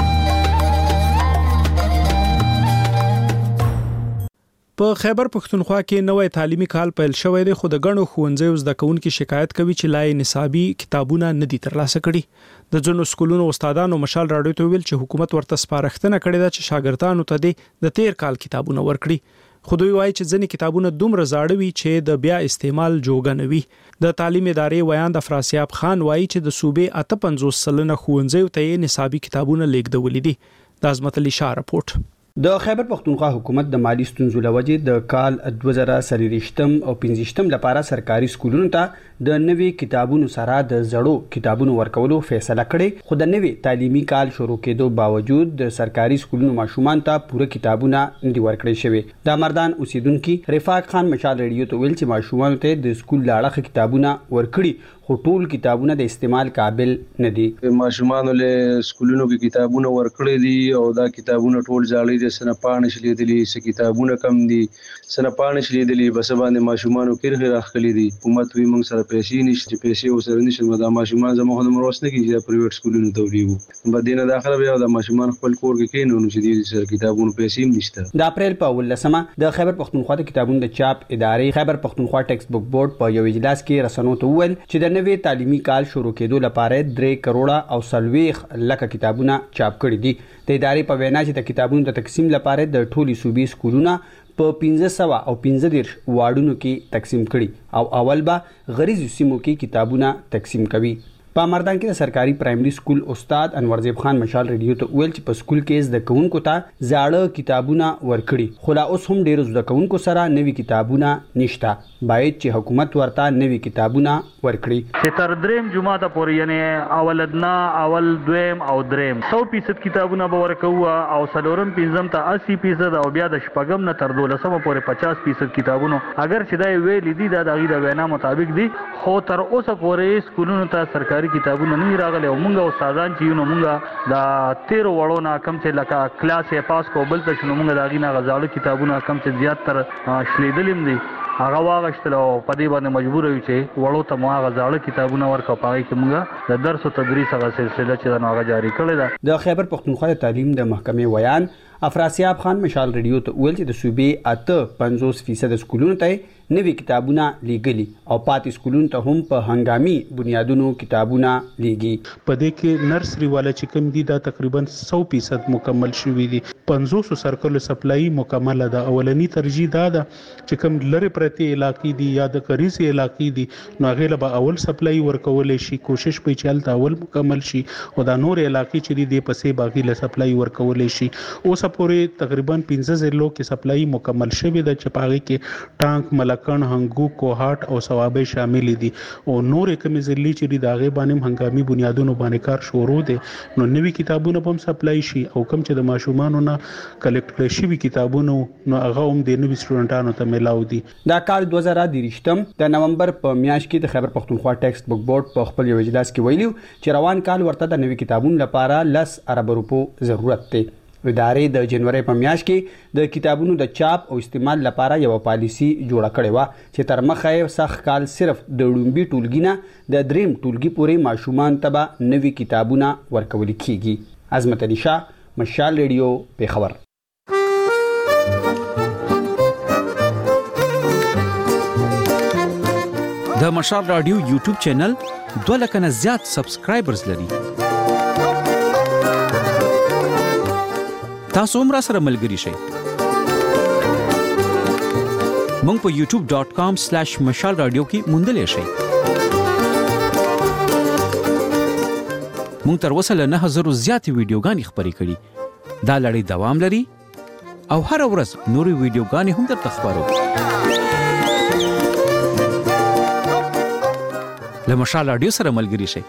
په خیبر پښتونخوا کې نوې تعلیمي کال پیل شوی دی خو د غنو ښوونځیو زده کوونکو شکایت کوي چې لای نصابي کتابونه نه دي ترلاسه کړي. د ځینو سکولونو استادانو مشال راډیو ته ویل چې حکومت ورته سپارښتنه کړې ده چې شاګردانو ته د تیر کال کتابونه ورکړي. خو دوی وایي چې ځینې کتابونه دومره زاړه وي چې د بیا استعمال جوګه نه وي. د تعلیم ادارې ویان د فراسیاب خان وایي چې د صوبې اته پنځوس سلنه ښوونځیو ته یې نصابي کتابونه لیږدولي دي. د عظمت علي شاه رپورټ. د خیبر پښتونخوا حکومت د مالی ستونزو لوجې د کال دوه زره څلوېښتم او پنځه لپاره سرکاري سکولونو ته د نوي کتابونو سره د زړو کتابونو ورکولو فیصله کړې. خو د نوي تعلیمي کال شروع کېدو باوجود د سرکاري سکولونو ماشومان ته پوره کتابونه نه دي ورکړل شوي. د مردان اوسیدونکو رفاق خان مشال رادیو ته ویل چې ماشومان ته د سکول لاړه کتابونه ورکړي خو ټول کتابونه د استعمال قابل نه دي. ماشومان له سکولونو کې کتابونه ورکړي دي او دا کتابونه ټول ځاړي دي سنه پانه شلې دي س کتابونه کم دي سنه پانه شلې دي بس باندې ماشومان کېرغه راخلي دي. حکومت وی موږ سره پیسې نشته پیسې وسره نشته دا ماشومان زموږ د مروس نه کیږي د پرایویټ سکولونو ته ویو بدینه داخله بیا د ماشومان خپل کور کې کینو چې دي سره کتابونه پیسې نشته. د اپریل په ولسمه د خیبر پښتونخوا د کتابونو د چاپ ادارې خیبر پښتونخوا ټیکسټ بک بورډ په یو اجلاس کې رسنیو ته وویل چې د نوي تعلیمي کال شروع کېدو لپاره درې کروڑه او سلويخ لکه کتابونه چاپ کړي دي. د ادارې په وینا چې د کتابونو د تقسیم لپاره د ټولي صوبې سکولونو په پنځه سوه او پنځه دېرش واډونو کې تقسیم کړي او اول به غریزو سیمو کې کتابونه تقسیم کوي. په مردان کې د سرکاري پرایمري سکول استاد انورزیب خان مشال رادیو ته ویل چې په سکول کې زده کوونکو ته زاړه کتابونه ورکړي خو لا اوس هم ډېر زده کوونکو سره نوي کتابونه نشته. باید چې حکومت ورته نوي کتابونه ورکړي. چې تر دریم جمعه پورې یعنی اول ادنا اول دویم او دریم سو فیصد کتابونه به ورکوو او څلورم پنځم ته اسی فیصد او بیا د شپږم نه تر دولسمه پورې پچاس فیصد کتابونه اگر چې دا ویلي دي دا د هغې د وینا مطابق دي خو تر اوسه پورې سکولونو ته سرکاري کتابونه نه راغلي او موږ استادان چې یو نو موږ د تیر وړو نه کم چې لکه کلاس یې پاس کو بل ته شنو موږ د هغې نه غزاړه کتابونه کم چې زیات تر شلیدلیم دي هغه واغشتل او په دې باندې مجبور یو چې وړو ته مو هغه زاړه کتابونه ورکړو په هغې کې موږ د درس او تدریس هغه سلسله چې ده نو هغه جاري کړې ده. د خیبر پښتونخوا د تعلیم د محکمې ویان افراسیاب خان مشال رادیو ته ویل چې د صوبې اته پنځوس فیصد سکولونو ته نوي کتابونه لیږلي او پاتې سکولونو ته هم په هنګامي بنیادونو کتابونه لیږي. په دې کې نرسري والا چې کوم دي دا تقریبا سو فیصد مکمل شوي دي. پنځوس سرکل سپلای مکمل ده. اولنی ترجیح دا ده چې کوم لری پرتی علاقې دي یا د کریزي علاقې دي نو هغه له اول سپلای ورکول شي کوشش په چل تا اول مکمل شي او دا نور علاقې چې دي پسې باقي له سپلای ورکول شي. اوس پورې تقریبا پنځه زره کې سپلای مکمل شوی ده چې پاغي کې ټانک ملکن هنګو کوهات او ثوابه شامل دي او نور کوم ځلې چې د هغه باندې هنګامي بنیادونو باندې کار شروع دي نو نوي کتابونه هم سپلای شي او کوم چې د ماشومانو نه کلیکټ شوی کتابونه نو هغه هم د نوي سټوډنټانو ته ملاو دي. دا کال دوه زره درېشتم د نومبر په میاشت کې د خیبر پښتونخوا ټیکسټ بک بورډ په خپل یو اجلاس کې ویلو چې روان کال ورته د نوي کتابونو لپاره لس ارب روپو ضرورت دی. ادارې د جنوري په میاشت کې د کتابونو د چاپ او استعمال لپاره یو پالیسی جوړه کړې و چې تر مخه یې سخت کال صرف د ډومبي ټولګي نه د دریم ټولګي پورې ماشومان ته به نوي کتابونه ورکول کیږي. عظمت علي شاه، مشال رادیو، پیښور. د مشال رادیو یوټیوب چینل دوه لکه نه زیات سبسکرایبرز لري. تاسو هم را سره ملګري شئ. مونږ په یوټیوب ډاٹ کام سلیش مشال رادیو کې موندلی شئ. موږ تر اوسه له نه هزارو زیاتې ویډیوګانې خپرې کړي. دا لړۍ دوام لري او هر ورځ نورې ویډیوګانې هم درته خپرو. له مشال رادیو سره ملګري شئ.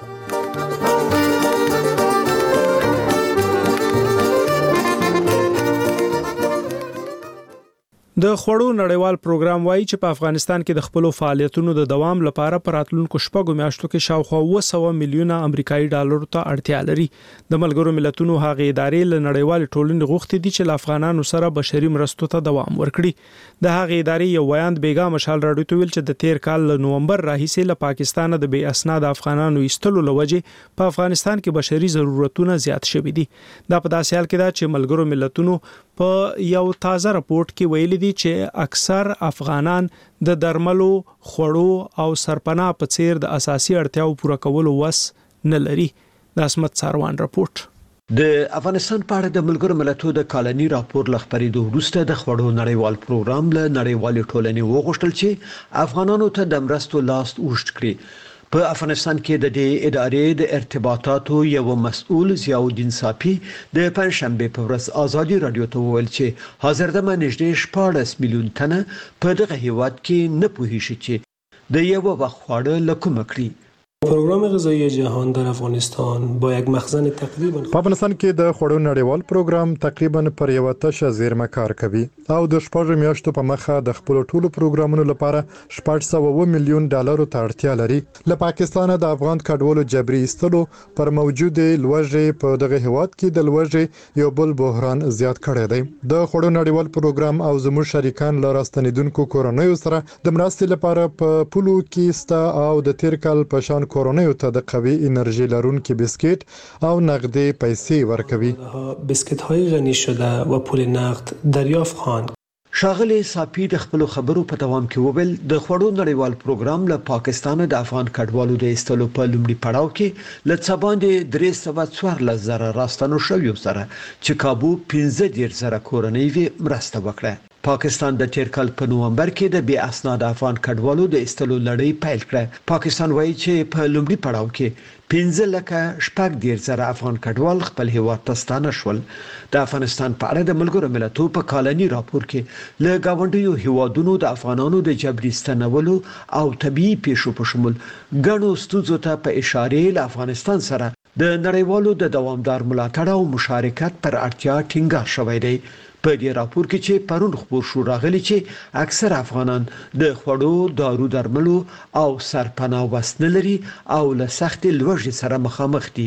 د خوړو نړیوال پروګرام وایي چې په افغانستان کې د خپل فعالیتونو د دوام لپاره پر راتلونکو شپږو میاشتو کې شاوخوا اوه سوه میلیونه امریکایي ډالرو ته اړتیا لري. د ملګرو ملتونو هغه ادارې له نړیوال ټولنې غوښتي دي چې له افغانانو سره بشري مرستو ته دوام ورکړي. د هغه ادارې یو ویاند بیګا مشال راډیو ته ویل چې د تیر کال له نومبر راهیسې له پاکستان د بې اسناد افغانانو ایستلو لوجې په افغانستان کې بشري ضرورتونه زیات شوي دي. دا په داسې حال کې ده چې ملګرو ملتونو په یو تازه راپورټ کې ویلي دي چې اکثر افغانان د درملو، خوړو او سرپناه په څیر د اساسي اړتیاو پوره کولو وس نه لري. د اسمت ساروان راپورټ. د افغانستان په اړه د ملګرو ملتونو د کالني راپور لخبرېدو وروسته د خوړو نړیوال پروګرام له نړیوال ټولنې وغوښتل چې افغانانو ته د مرستو لاس اوږد کړي. په افغانستان کې د دې ادارې د ارتباطاتو یو مسؤل ضیاءالدین صافي د پنځشنبه په ورځ ازادي رادیو ته وویل چې حاضر دمه نږدې شپاړس میلیون تنه په دغه هیواد کې نه پوهیږي چې د یو وخت خواړه له کومه کړي. پروگرام غذایی جهان در افغانستان با یک مخزن تقریبا په افغانستان کې د خوړو نړیوال پروګرام تقریبا پر یو تشه زیرمه کار کوي او د شپږ میاشتو په مخه د خپل ټولو پروګرامونو لپاره شپږ سوه میلیون ډالرو ته اړتیا لري. له پاکستان د افغان کډوالو جبري ایستلو پر موجوده لوږې په دغه هیواد کې د لوږې یو بل بحران زیات کړی دی. د خوړو نړیوال پروګرام او زموږ شریکان له راستنیدونکو کورنیو سره د مرستې لپاره په پولو کې ستا او د تیر کال په شان کورنیو ته د قوي انرژي لرونکي بسکټ او نقدي پیسې ورکوي. بسکټ های غنی شده و پول نقد دریافت خواهند. شاغلی صافي د خپل خبرو په دوام کې وویل د خوړو نړیوال پروګرام له پاکستان د افغان کډوالو د ایستلو په لومړي پړاو کې له څه باندې درې سوه څوارلس زره راستنو شویو سره چې کابو پنځه دېرش زره کورنۍ یې مرسته وکړه. پاکستان د تیر کال په نومبر کې د بې اسناد افغان کډوالو د ایستلو لړۍ پیل کړه. پاکستان وایي چې په لومړي پړاو کې پنځه لکه شپږ دېرش زره افغان کډوال خپل هیواد ته ستانه شول. د افغانستان په اړه د ملګرو ملتونو په کالني راپور کې له گاونډیو هیوادونو د افغانانو د جبري ستنولو او طبيعي پیښو په شمول ګڼو ستونزو ته په اشاره له افغانستان سره د نړیوالو د دوامدار ملاتړ او مشارکت پر اړتیا ټینګار شوی دی. په دې راپور کې چې پرون خبر شو راغلی چې اکثر افغانان د خوړو، دارو درملو او سرپناه وس نه لري او له سخت لوږې سره مخامخ دي.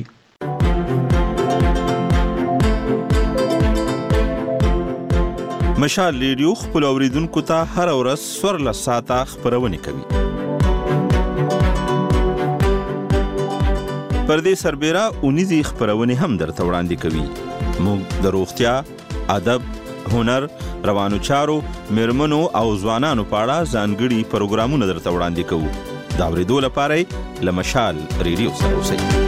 مشال ریډیو خپل اوریدونکو ته هر ورځ څوارلس ساعته خبرونه کوي. پر دې سربېره اونیزي خبرونه هم درته وړاندې کوي. موږ د روغتیا، ادب، هنر، روانو چارو، میرمنو او ځوانانو په اړه ځانګړي پروګرامونه درته وړاندې کوو. دا اورېدو لپاره له مشال ریډیو سره اوسئ.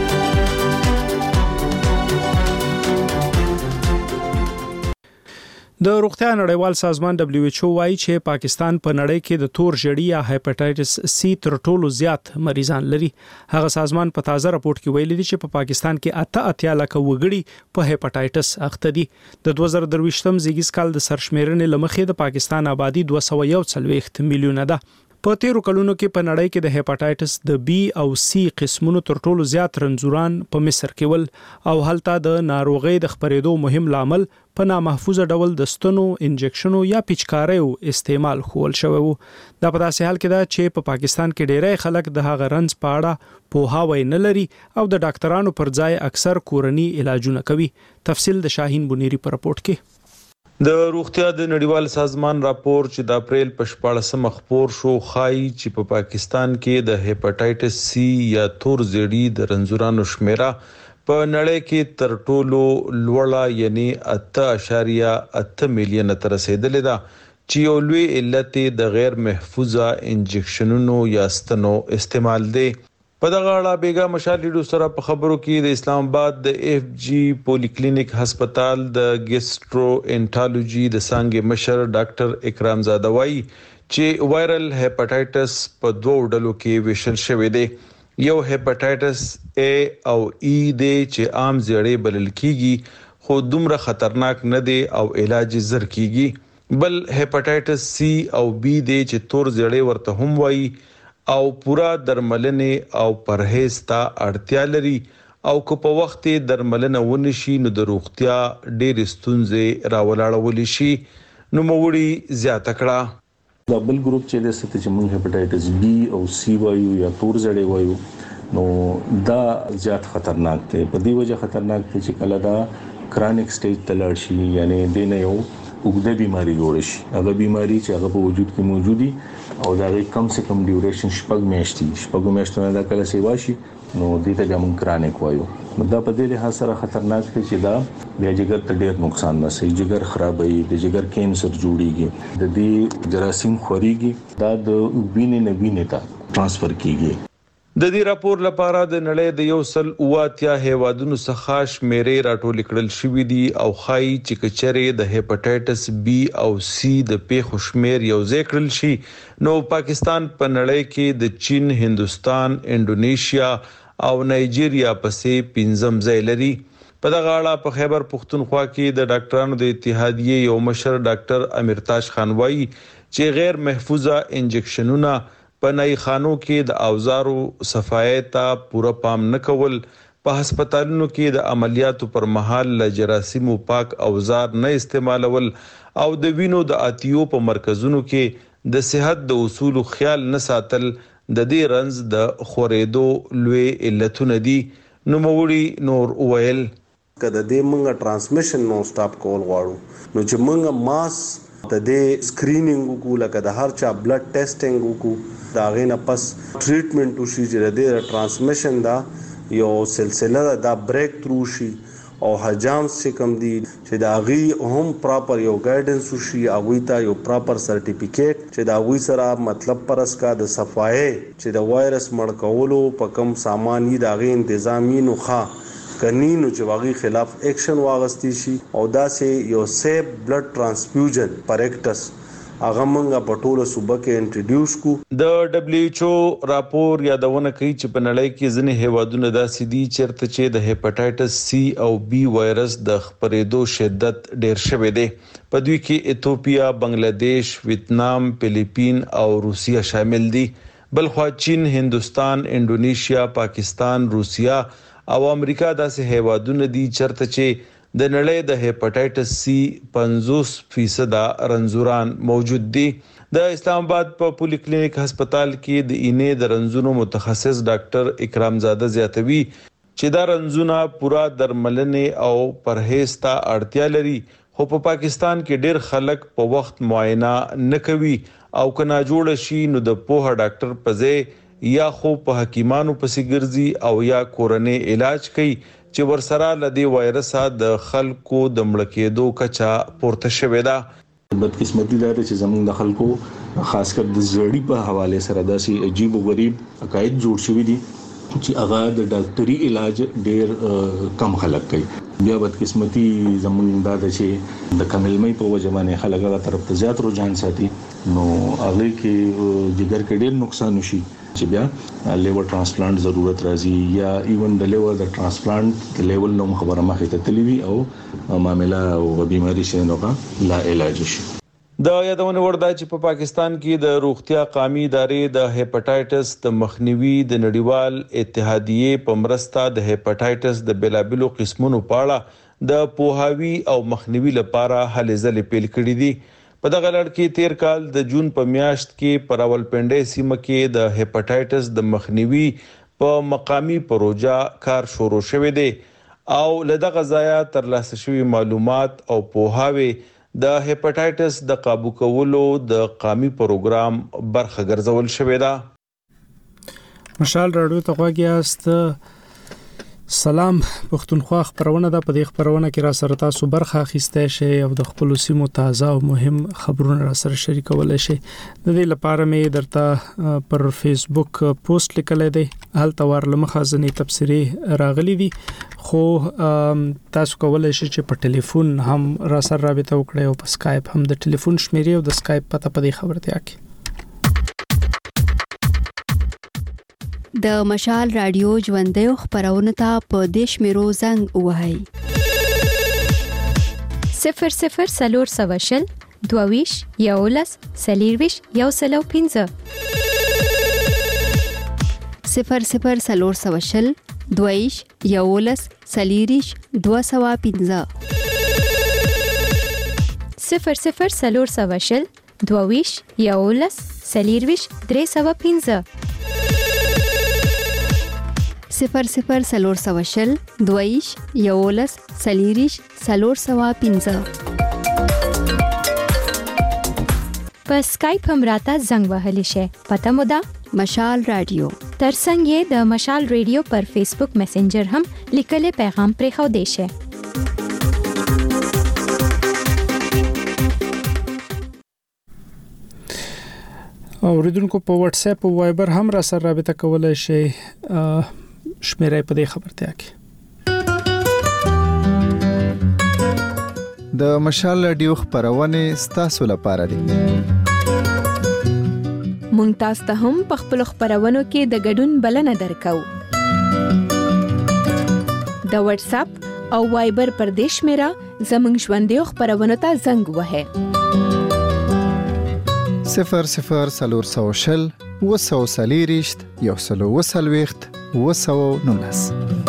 د روغتیا نړیوال سازمان دبليو ایچ او وايي چې پاکستان په نړۍ کې د تور ژړی یا هپاتایټس سی تر ټولو زیات مریضان لري. هغه سازمان په تازه راپورټ کې ویلي دي چې په پاکستان کې اته اتیا لکه وګړي په هپاتایټس اخته دي. د دوه زره درویشتم زیږیز کال د سرشمیرنې لمخې د پاکستان آبادی دوه سوه یو څلوېښت میلیونه ده. په تیرو کلونو کې په نړۍ کې د هپاتایټس د بی او سی قسمونو تر ټولو زیات رنځوران په مصر کې ول او هلته د ناروغۍ د خپرېدو مهم لامل په نامحفوظ ډول د ستنو، انجکشنو یا پیچکاریو استعمال خول شوی وو. دا په داسې حال کې ده چې په پاکستان کې ډېری خلک د هغه رنځ په اړه پوهاوی نه لري او د ډاکټرانو پر ځای اکثر کورني علاجونه کوي. تفصیل د شاهین بنيري په راپورټ کې. د روغتیا د نړیوال سازمان راپور چې د اپریل په شپاړسم خبر شو ښایي چې په پاکستان کې د هپاتایټس سی یا تور زیړی د رنځورانو شمیره په نړۍ کې تر ټولو لوړه یعنی اته اعشاریه اته میلیونه ته رسیدلې ده چې یو لوی علت د غیر محفوظه انجکشنونو یا ستنو استعمال دی. په دغه اړه بیګا مشال ریډیو سره په خبرو کې د اسلام آباد د ایف جی پولی کلینیک هسپتال د ګیسټرو انټالوجي د څنګه مشر ډاکټر اکرام زاده وایي چې وایرل هپاتایټس په دوه ډلو کې ویشل شوی دی. یو هپاتایټس A او E دی چې عام زیړې بلل کیږي خو دومره خطرناک نه دی او علاج زر کیږي. بل هپاتایټس C او B دی چې تور زیړې ورته هم وایي او پورا درملنې او پرهیز ته اړتیا لري او که په وخت درملنه ونشي نو د روغتیا ډېر ستونزې راولاړول شي. نو موړي زیاته کړه. دا بل ګروپ چې د ست چې موږ هپاتایټس B او C وایو یا تور زړې وایو نو دا زیات خطرناک دی. په دې وجه خطرناک دی چې کله دا کرونیک سټیج ته لاړ شي یعنی د نه یو وګړه بيماري جوړ شي. هغه بيماري چې هغه په وجود کې موجودي او دا کم سے کم ډیوریشن شپږ میاشتې شپږ میاشتې نه دا کله سیوا شي نو دې ته موږ کرونیک وایو. دا په دې لحاظ سره خطرناک دی چې دا د جګر ته ډېر نقصان رسوي. جګر خرابوي، د جګر کینسر جوړيږي، د دې جراثیم خوريږي، دا د وینې نه وینې ته ترانسفر کیږي. د دې راپور لپاره د نړۍ د یو سل اواتیا هیوادونو څخه شمیرې راټول کړل شوې دي او خای چې کچره د هپاتایټس B او C د پیښو شمیر یو ځای کړل شي نو پاکستان په نړۍ کې د چین، هندستان، انډونیشیا او نایجیریا پسې پنځم ځای لري. په دغه اړه په خیبر پختونخوا کې د ډاکټرانو د اتحادیې یو مشر ډاکټر امیرتاج خان وایي چې غیر محفوظه انجکشنونه په نای خانو کې د اوزارو صفایي ته پوره پام نه کول، په هسپتالونو کې د عملیاتو پر مهال ل جراثیمو پاک اوزار نه استعمالول او د وینو د اتیو په مرکزونو کې د صحت د اصولو خیال نه ساتل د دې رنز د خورېدو لوی علتونه دي. نو موړي نور وویل کله دې مونږه ترانسمیشن نو سټاپ کول غواړو نو چې مونږه ماس د دې سکرینینګ وکړو لکه د هر چا بلډ ټیسټینګ وکړو دا غینه پس ټریټمنټ وشي چې د ترانسمیشن دا یو سلسله دا بریک تھرو شي او حجام چې کم دي چې دا غي هم پراپر یو ګایډنس وشي اغوي ته یو پراپر سرټیفیکیټ چې دا غوي سره مطلب پرس کا د صفایي چې د وایرس مړ کولو په کم سامان یې دا غي تنظیمي نو ښه کنینو چې واغی خلاف ایکشن واغستی شي او دا سه یو سیف بلډ ترانسفیوژن پریکټس هغه مونږه په ټوله صوبه کې انټروډیوس کو. د دبليو ایچ او راپور یادونه کوي چې په نړۍ کې ځینې هیوادونه داسې دي چیرته چې د هپاتایټس C او B وایرس د خپرېدو شدت ډیر شوی دی. په دوی کې ایتھوپیا، بنگلاديش، ویتنام، فلیپین او روسیا شامل دي. بلخوا چین، هندستان، انډونیشیا، پاکستان، روسیا او امریکا داسې هیوادونه دي چرته چې د نړۍ د هپاتایټس C پنځوس فیصد رنځوران موجود دي. د اسلام آباد په پولی کلینیک هسپتال کې د اینې د رنځونو متخصص ډاکټر اکرام زاده زیاتوي چې دا رنځونه پورا درملنې او پرهیز ته اړتیا لري خو په پاکستان کې ډېر خلک په وخت معاینه نه کوي او کنا جوړ شي نو د پوهه ډاکټر په ځای یا خو په حکیمانو پسې ګرځي او یا کورنۍ علاج کوي چې ورسره لدی وایرسه د خلکو د مړ کېدو کچا پورته شوې ده. بدقسمتي دا چې زموږ د خلکو خاص کر د زړی په حواله سره داسې عجیب او غریب عقاید جوړ شوی دي چې هغه د ډاکټري علاج ډېر کم خلک کوي. بیا بدقسمتي زموږ دا چې د کملمۍ په وجه باندې خلک هغه طرف ته زیات رجحان ساتي نو هغه کې جګر کې ډېر نقصان وشي چې بیا لیور ترانسپلانت ضرورت راځي یا ایون د لیور د ترانسپلانت د لیول نو خبره مخه ته تلوي او معاملې او بيماري شنه لا علاج شي. د یادونه ورده چې په پاکستان کې د روغتیا قومي ادارې د هپاتایټس د مخنیوي د نړیوال اتحادیې په مرسته د هپاتایټس د بلابلو قسمونو په اړه د پوهاوی او مخنیوي لپاره هلې ځلې پیل کړې دي. په دغه لړ کې تیر کال د جون په میاشت کې پر راولپنډي سیمه کې د هپاتایټس د مخنیوي په مقامی پروژه کار شروع شوې ده او لدغه ځای ترلاسه شوی معلومات او پوهاوی د هپاتایټس د قابو کولو د قومي پروګرام برخه ګرځول شوې ده. مشال راډیو ته غواګیاست. سلام پښتونخوا خبرونه ده. په دې خبرونه کې را سره تاسو برخه اخیستئ شئ او د خپل سیمو تازه او مهم خبرونه را سره شریکولای شئ. د دې لپاره مې درته پر فیسبوک پوسټ لیکلای دی هلته ورلمخه ځنې تبصری راغلي دي خو تاسو کولای شئ چې په ټلیفون هم را سره رابطه وکړئ او په سکایپ هم د ټلیفون شمیرې او د سکایپ پته په دې خبرتیا کې د مشال رادیو ژوندۍ خبرونه ته په دیش میرو زنګ وهاي صفر صفر سلور سواشل دوویش یولس سلیرویش یو سلو پینزه صفر صفر سلور سواشل دوویش یولس سلیریش دو سوا پینزه صفر صفر سلور سواشل دوویش یولس سلیرویش درې سوا پینزه صفر صفر سلور سواشل دوویش یولس سلیریش سلور سوا پینزه په اسکایپ هم راته زنګ وهلی شي پته مو ده مشال رادیو ترڅنګ یې د مشال رادیو پر فیسبوک میسنجر هم لیکلي پیغام پرې خو دی شي اوریدونکو په واتس اپ او وایبر هم را سره رابطه کولای شي شمیرې په دې خبرتیا کې د مشال رادیو خبرونه ستاسو لپاره دي مونږ تاسو ته هم په خپل خبرونو کې د ګډون بلنه درکو د واتس اپ او وایبر پر دیش میرا زمنګ ژوندۍ خبرونه ته زنګ وهه صفر صفر سلور سوشل وسو سلیریشت یو سلو وسلويخت وسو نونس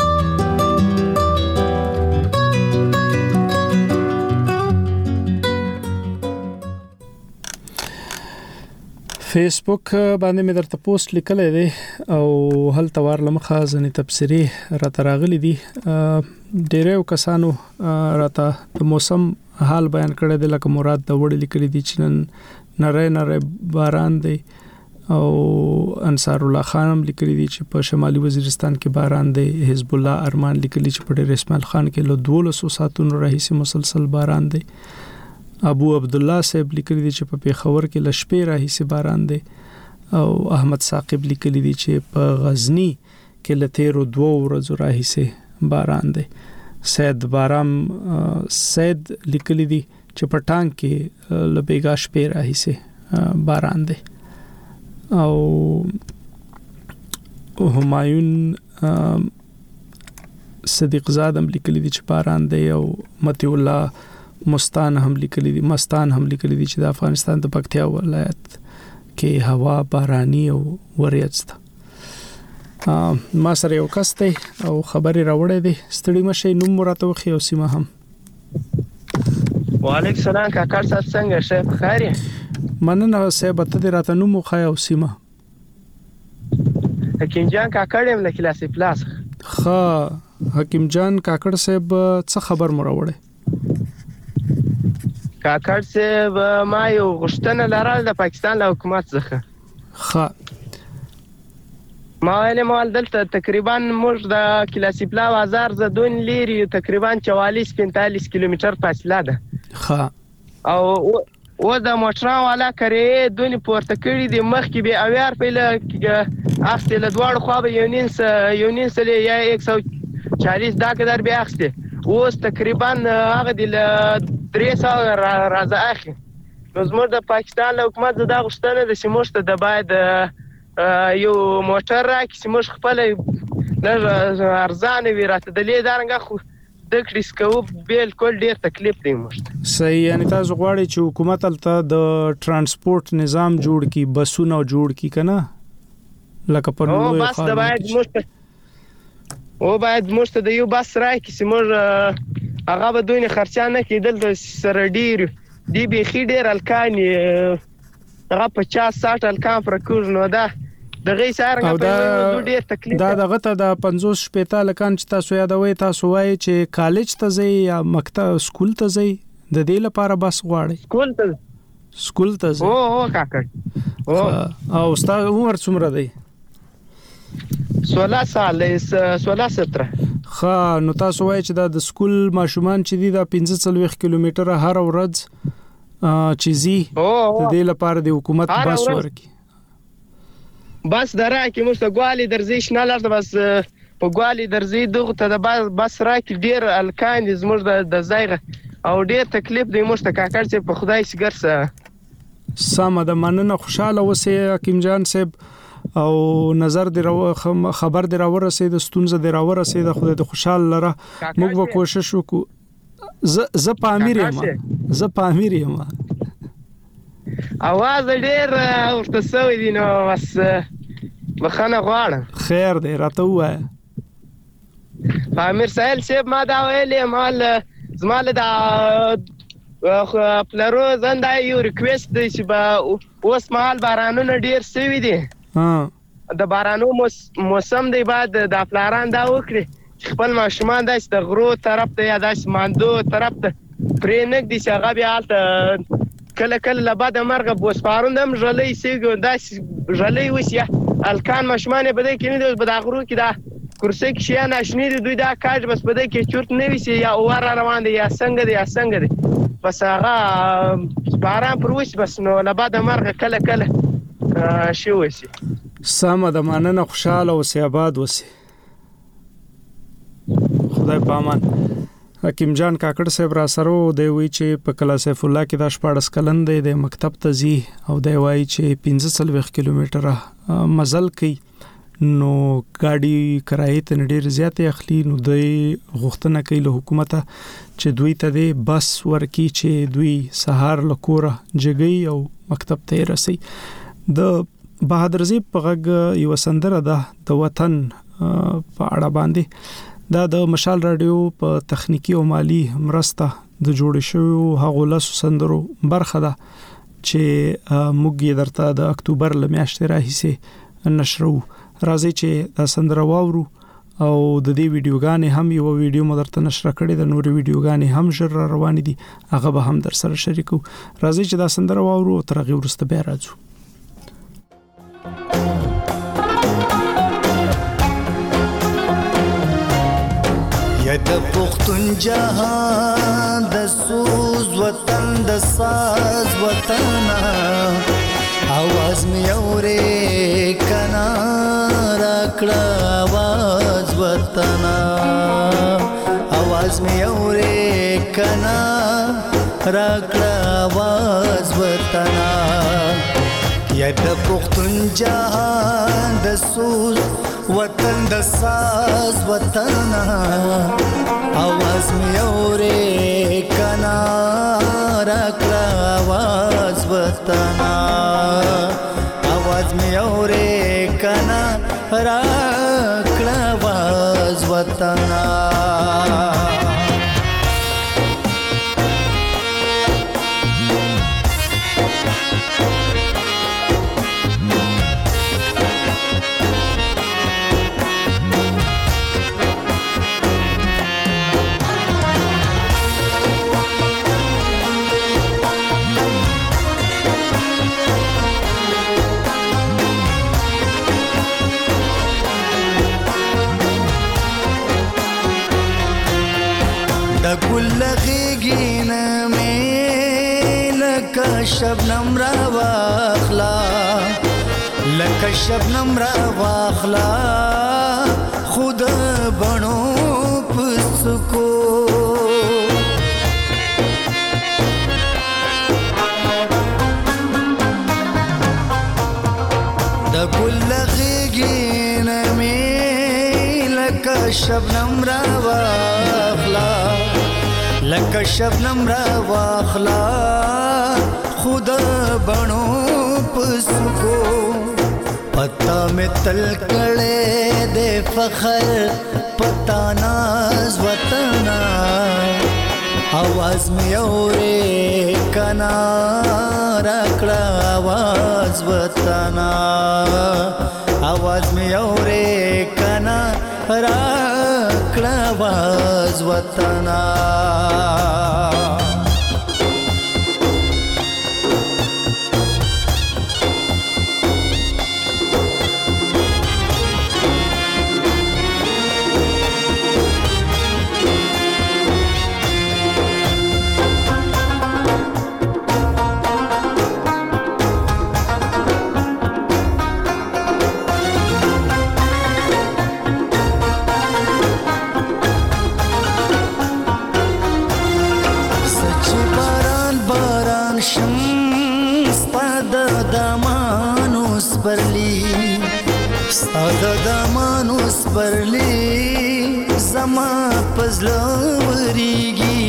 فیسبوک باندې مې درته پوسټ لیکلې دی او هل توار لمخه ځنې تبصری راته راغلي دي ډېرو کسانو راته د موسم حال بیان کړی دی لکه مراد د وړ لیکلي دي چې نن نری نری باران دی او انصار الله خان هم لیکلي دي چې په شمالي وزیرستان کې باران دی حزب الله ارمان لیکلي چې په ډېر اسماعیل خان کې له دولسو ساعتونو راهیسې مسلسل باران دی ابو عبد الله صاحب لیکلي دي چې په پیښور کې لشپې راهیسې باران دی او احمد ثاقب لیکلي دي چې په غزنی کې لته دوه ورځې راهیسې باران دی سید بارام سید لیکلي دي چې په ټانک کې لبېګا شپې راهیسې باران دی او همایون صدیق زادم لیکلي دي چې باران دی او متی الله مستان هم لیکلي دي مستان هم لیکلي دي چې د افغانستان د پکتیا ولایت کې هوا باراني او وریځ ده ما سره یو کس دی او خبري راوړې دي ستړي مشه نوم مراتو خو او سیمه هم وعلیکم السلام کاکړ صاحب څنګه شه بخیر مننه صاحب ته راته نوم خو او سیمه حکیم جان کاکړ هم له کلاسي پلاس ها حکیم جان کاکړ صاحب څه خبر مو راوړې کاکړ صاحب ما یو غشتنه لرل د پاکستان له حکومت څخه ها ما ویل مال دلته تقریبا موږ د کلاسي پلا بازار زدون لري تقریبا چوالیس پنځه کیلومتر فاصله ده ها او و د موټران والا کرے دونی پورته کړی دی مخ کې به اویار په اخته له دوړ خو به یونینس یونینس له یا یک سو چالیس دا قدر به اخته اوس تقریبا هغه د درې سو راځه اخی نو زموږ د پاکستان حکومت دا غوښتنه ده چې موږ ته د باید یو موټر راکړي چې موږ خپل ارزانه وي راته د لیدارنګه خو د کریسکو بالکل ډیر تکلیف دی موږ صحیح یعنی تاسو غواړئ چې حکومت تلته د ترانسپورت نظام جوړ کی بسونه جوړ کی کنه لکه په نوې خاله بس د باید موږ او باید موږ ته د یو بس راکړي چې موږ هغه به دوی نه خرچه نه کیدل د سره ډیر دی به خې ډیر الکانی هغه پچاس ساټ الکان پر کوژ نو دا دغه سارنګ په ډیر تکلیف دا دغه ته د پنځوس شپېته لکان چې تاسو یادوي تاسو وایي چې کالج ته ځي یا مکتب سکول ته ځي د دې لپاره بس غواړي سکول ته سکول ته ځي او او کاکړ او او استاد عمر څومره دی سولہ سال سولہ ستره خا نو تاسو وایي چې د سکول ماشومان چې دي د پنځه څلوېښت کیلومتره هر ورځ چیزی د دې لپاره د حکومت بس ورکي بس درا کې موږ ته غوالي درځي شنه لرته بس په غوالي درځي دغه ته د بس راکې ډیر الکان زموږ د زایغه او ډیر تکلیف دی موږ ته کاکړ چې په خدای سګرسه سم د مننه خوشاله وسه حکیم جان صاحب او نظر دی راو خبر دی راو رسید ستونزه دی راو رسید خدای د خوشحال لره موږ به کوشش وکړو ز ز پامیر یم ز پامیر یم اواز ډیر ورته سوي دي نو بس بخنه غواړم خیر دی راته وای پامیر سهیل صاحب ما دا ویلې مال زماله دا پلرو زنده یو ریکوست دی چې به اوس مهال بارانونه ډیر سوي دي د بارانو موسم دی بعد د پلاران دا وکړي چې خپل ماشومان داسې د غرو طرف ته یا داسې ماندو طرف ته پرې نږدي چې هغه بیا هلته کله کله له بده مرغه بوسپارون هم ژلۍ سوي داسې ژلۍ وسي یا هلکان ماشومان یې په دې کې نه دي اوس په دا غرو کې دا کرسۍ کې شیان اشني دي دوی دا کاج بس په دې کې چورت نه وسي یا اوار را روان دی یا څنګه دی یا څنګه دی بس هغه باران پر وسي بس نو له بده مرغه کله کله شي وسي سم د مننه خوشاله او سیاباد وسی خدای پامان حکیم جان کاکړ صاحب را سره دی وی چې په کلا سیف الله کې د شپږ کلن دی د مکتب ته زی او دی وای چې پنځه ویشت کیلومتره مزل کوي نو ګاډي کرایې ته ډیر زیات اخلي نو د غوښتنه کوي له حکومت چې دوی ته د بس ورکی چې دوی سهار لکوره جګي او مکتب ته رسي د بهادر زیب په غږ یو سندره ده د وطن په اړه باندې دا د مشال رادیو په تخنیکی او مالی مرسته د جوړ شوی هغه لاسو سندرو برخه ده چې موږ یې درته د اکتوبر لمیاشتې راهیسه نشرو راځي چې دا سندره واورو او د دې ویډیوګانې هم یو ویډیو مدرته نشر کړي د نوري ویډیوګانې هم ژر روان دي هغه به هم در سره شریکو راځي چې دا سندره واورو او ترغه ورسته بیا راځو یا د پختون جهان د سوز وطن د ساز وطن आवाज می اورې کنا راکړه आवाज وطن आवाज می اورې کنا راکړه आवाज وطن یا د پختون جهان د سوز وطن د ساز وطن आवाज می اورې کنا راکړه आवाज وطن आवाज می اورې کنا راکړه आवाज وطن شبنم را واخلا لکه شبنم را واخلا خود بنو پسکو د ګل غیګین می لکه شبنم را واخلا لکه شبنم را واخلا خود بنو پسکو پتا میں تل کڑے دے فخر پتا ناز وطن आवाज میں اورے کنا راکڑا आवाज وطن आवाज میں اورے کنا راکڑا आवाज وطن برلی ستاده دامانو سپرلی زما پزله وریږي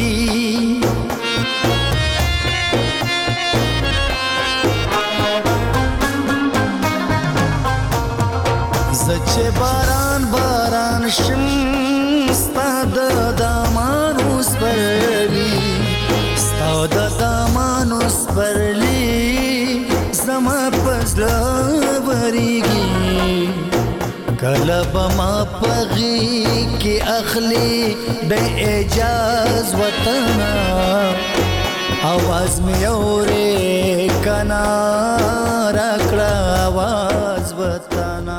زچه باران باران شم ستاده دامانو سپرلی ستاده دامانو سپرلی زما پزله وریږي کله به ما پغی کې اخلي د اعجاز وطنا आवाज مې اورې کنا راکړه आवाज وطنا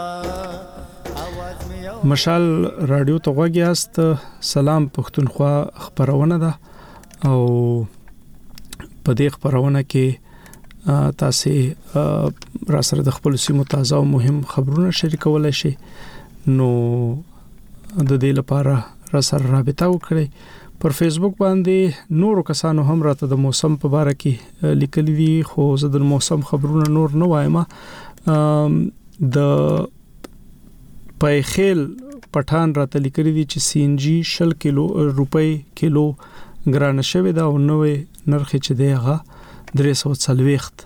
مشال رادیو ته غوږی است. سلام پښتونخوا خبرونه ده او په دې خبرونه کې تاسو را سره د خپل سیمو تازه او مهم خبرونه شریکولای شئ. نو د دې لپاره را سره رابطه وکړئ. پر فیسبوک باندې نورو کسانو هم راته د موسم په اړه کې لیکلي دي خو زه د موسم خبرونه نور نه وایم. د پایخیل پټان راته لیکلي دي چې سی ان جی شل کیلو روپۍ کیلو ګرانه شوی دا او نوې نرخ چې دی هغه درې سوه څلوېښت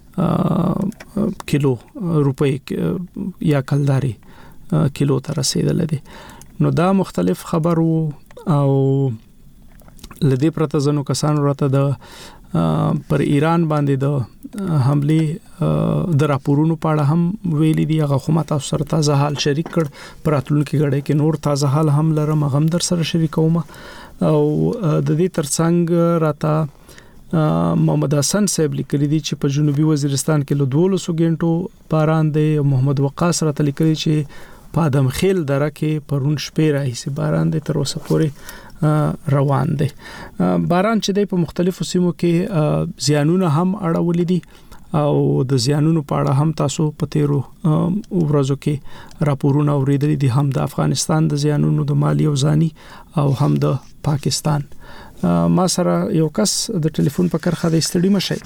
کیلو روپۍ یا کلداري کیلو ته رسیدل دي. نو دا مختلف خبر وو او لدی پرته زنو کسانو راته د پر ایران باندې د حمله د راپورونو په اړه هم ویلي دي. هغه خو ماته سره تازه حال شریک کړ. پراتلونکو غړي کې نور تازه حال هم لرم غم در سره شریکوم او د دې ترڅنګ راته محمد حسن صاحب لیکلي دي چې په جنوبي وزیرستان کې له دولسو غنټو باران دی. محمد وقاص راته لیکلي چې په ادم خیل دره کې پرون شپې راهیسې باران دی تر اوسه پورې روان دی. باران چې دی په مختلفو سیمو کې زیانونه هم اړولې دي او د زیانونو په اړه هم تاسو په تیرو ورځو کې راپورونه اوریدلي دي هم د افغانستان د زیانونو د مالی او ځاني او هم د پاکستان. ما سره یو کس د ټلیفون په کرخه د استډی مشه.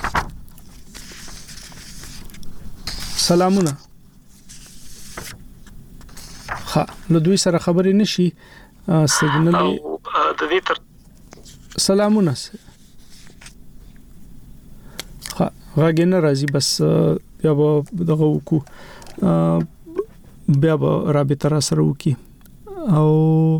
سلامونه. ها نو دوی سره خبرې نشي سیګنل د دې تر سلامونه. ها غاګنه راځي بس بیا به دغه وکړو بیا به رابطه را سره وکړي. او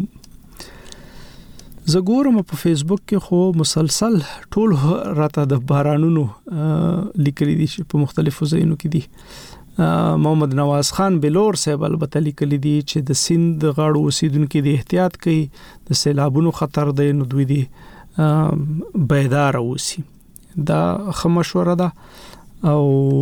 زه ګورم په فیسبوک کې خو مسلسل ټول راته د بارانونو لیکلي دي چې په مختلفو ځایونو کې دي. محمد نواز خان بلور صاحب البته لیکلي دي چې د سیند غاړو اوسیدونکو د احتیاط کوي د سیلابونو خطر دی نو دوی دي بیدار اوسي. دا خمشوره ده او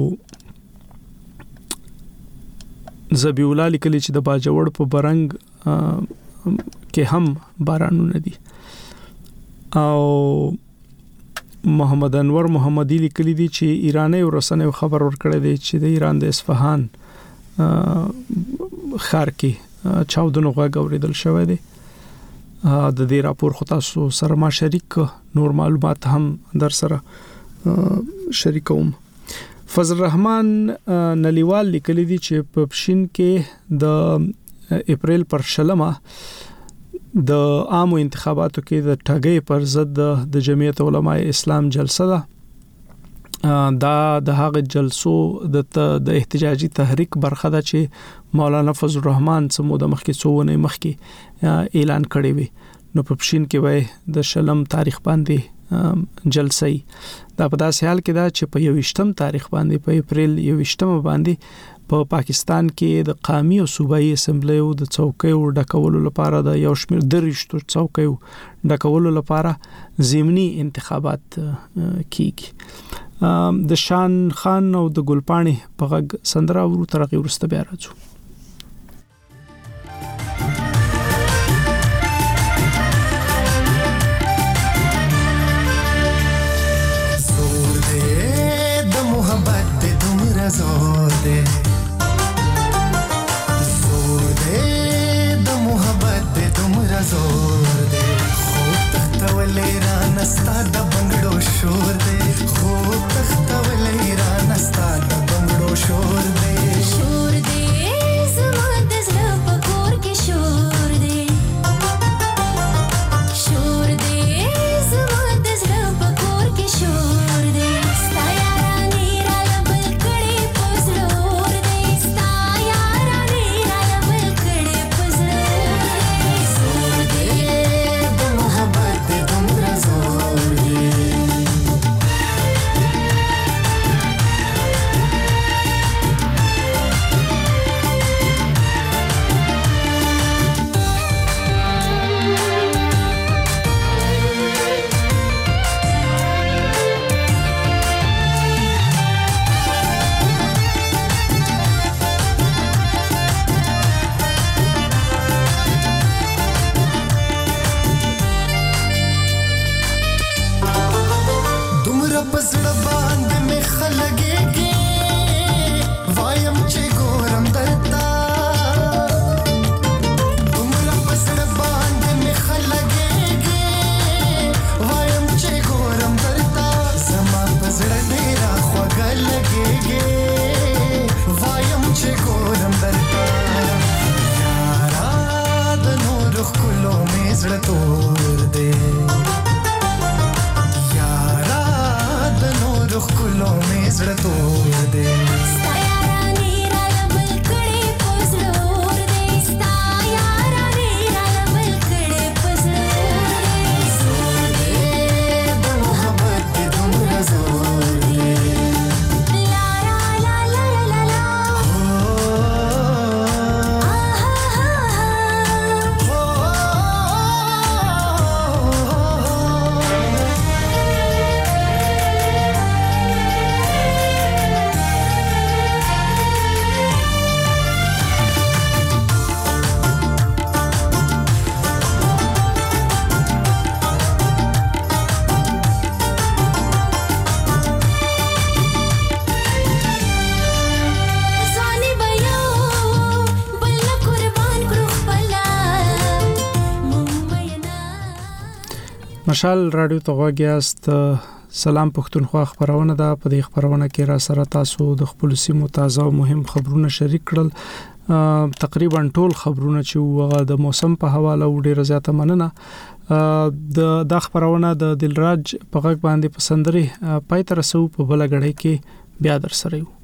زبی الله لیکلي چې د باجوړ په برنګ کې هم بارانونه دي. او محمد انور محمدی لیکلی دی چې ایرانی ورسنه خبر ورکړی دی چې د ایران د اصفهان ښار کې چاودنو غږ اوریدل شوی دی. د دې راپور خو تاسو سره ما شریک نور معلومات هم در سره شریکوم. فضل الرحمن نلیوال لیکلی دی چې په پښین کې د اپریل پر شلمه د عامو انتخاباتو کې د ټاګي پر ضد د جمعیت علماء اسلام جلسه ده. دا د هغه جلسو د د احتجاجي تحریک برخه ده چې مولانا فضل الرحمن سمو د مخکې څوونه مخکې اعلان کړی وي. نو په پښین کې وای د شلم تاریخ باندې جلسه دا په داسې حال کې دا چې په یوویشتم تاریخ باندې په اپریل یوویشتم باندې په پا پاکستان کې د قومي او صوبایي اسمبلی او د څوکیو ډکولو لپاره د یو شمېر درېشتو څوکیو ډکولو لپاره ضمني انتخابات کیږي. د شان خان او د ګلپاڼې په غږ سندره ورو ترغي ورسته بیا راځو. زور دې د محبت د دومره زور دې زور دے خوب تختولی را نستا دا بنگڑو شور دے خوب تختولی را نستا دا بنگڑو شور دے شور دے مشال رادیو ته غواګیاست. سلام پښتونخوا خبرونه ده. په دې خبرونه کې را سره تاسو د خپل سیمو تازه او مهم خبرونه شریک کړل. تقریبا ټول خبرونه چې هغه د موسم په حواله و ډیره زیاته مننه. د د خبرونه د دلراج په غږ باندې پسندري پای تر سو په بل غړې کې بیا در سره یو.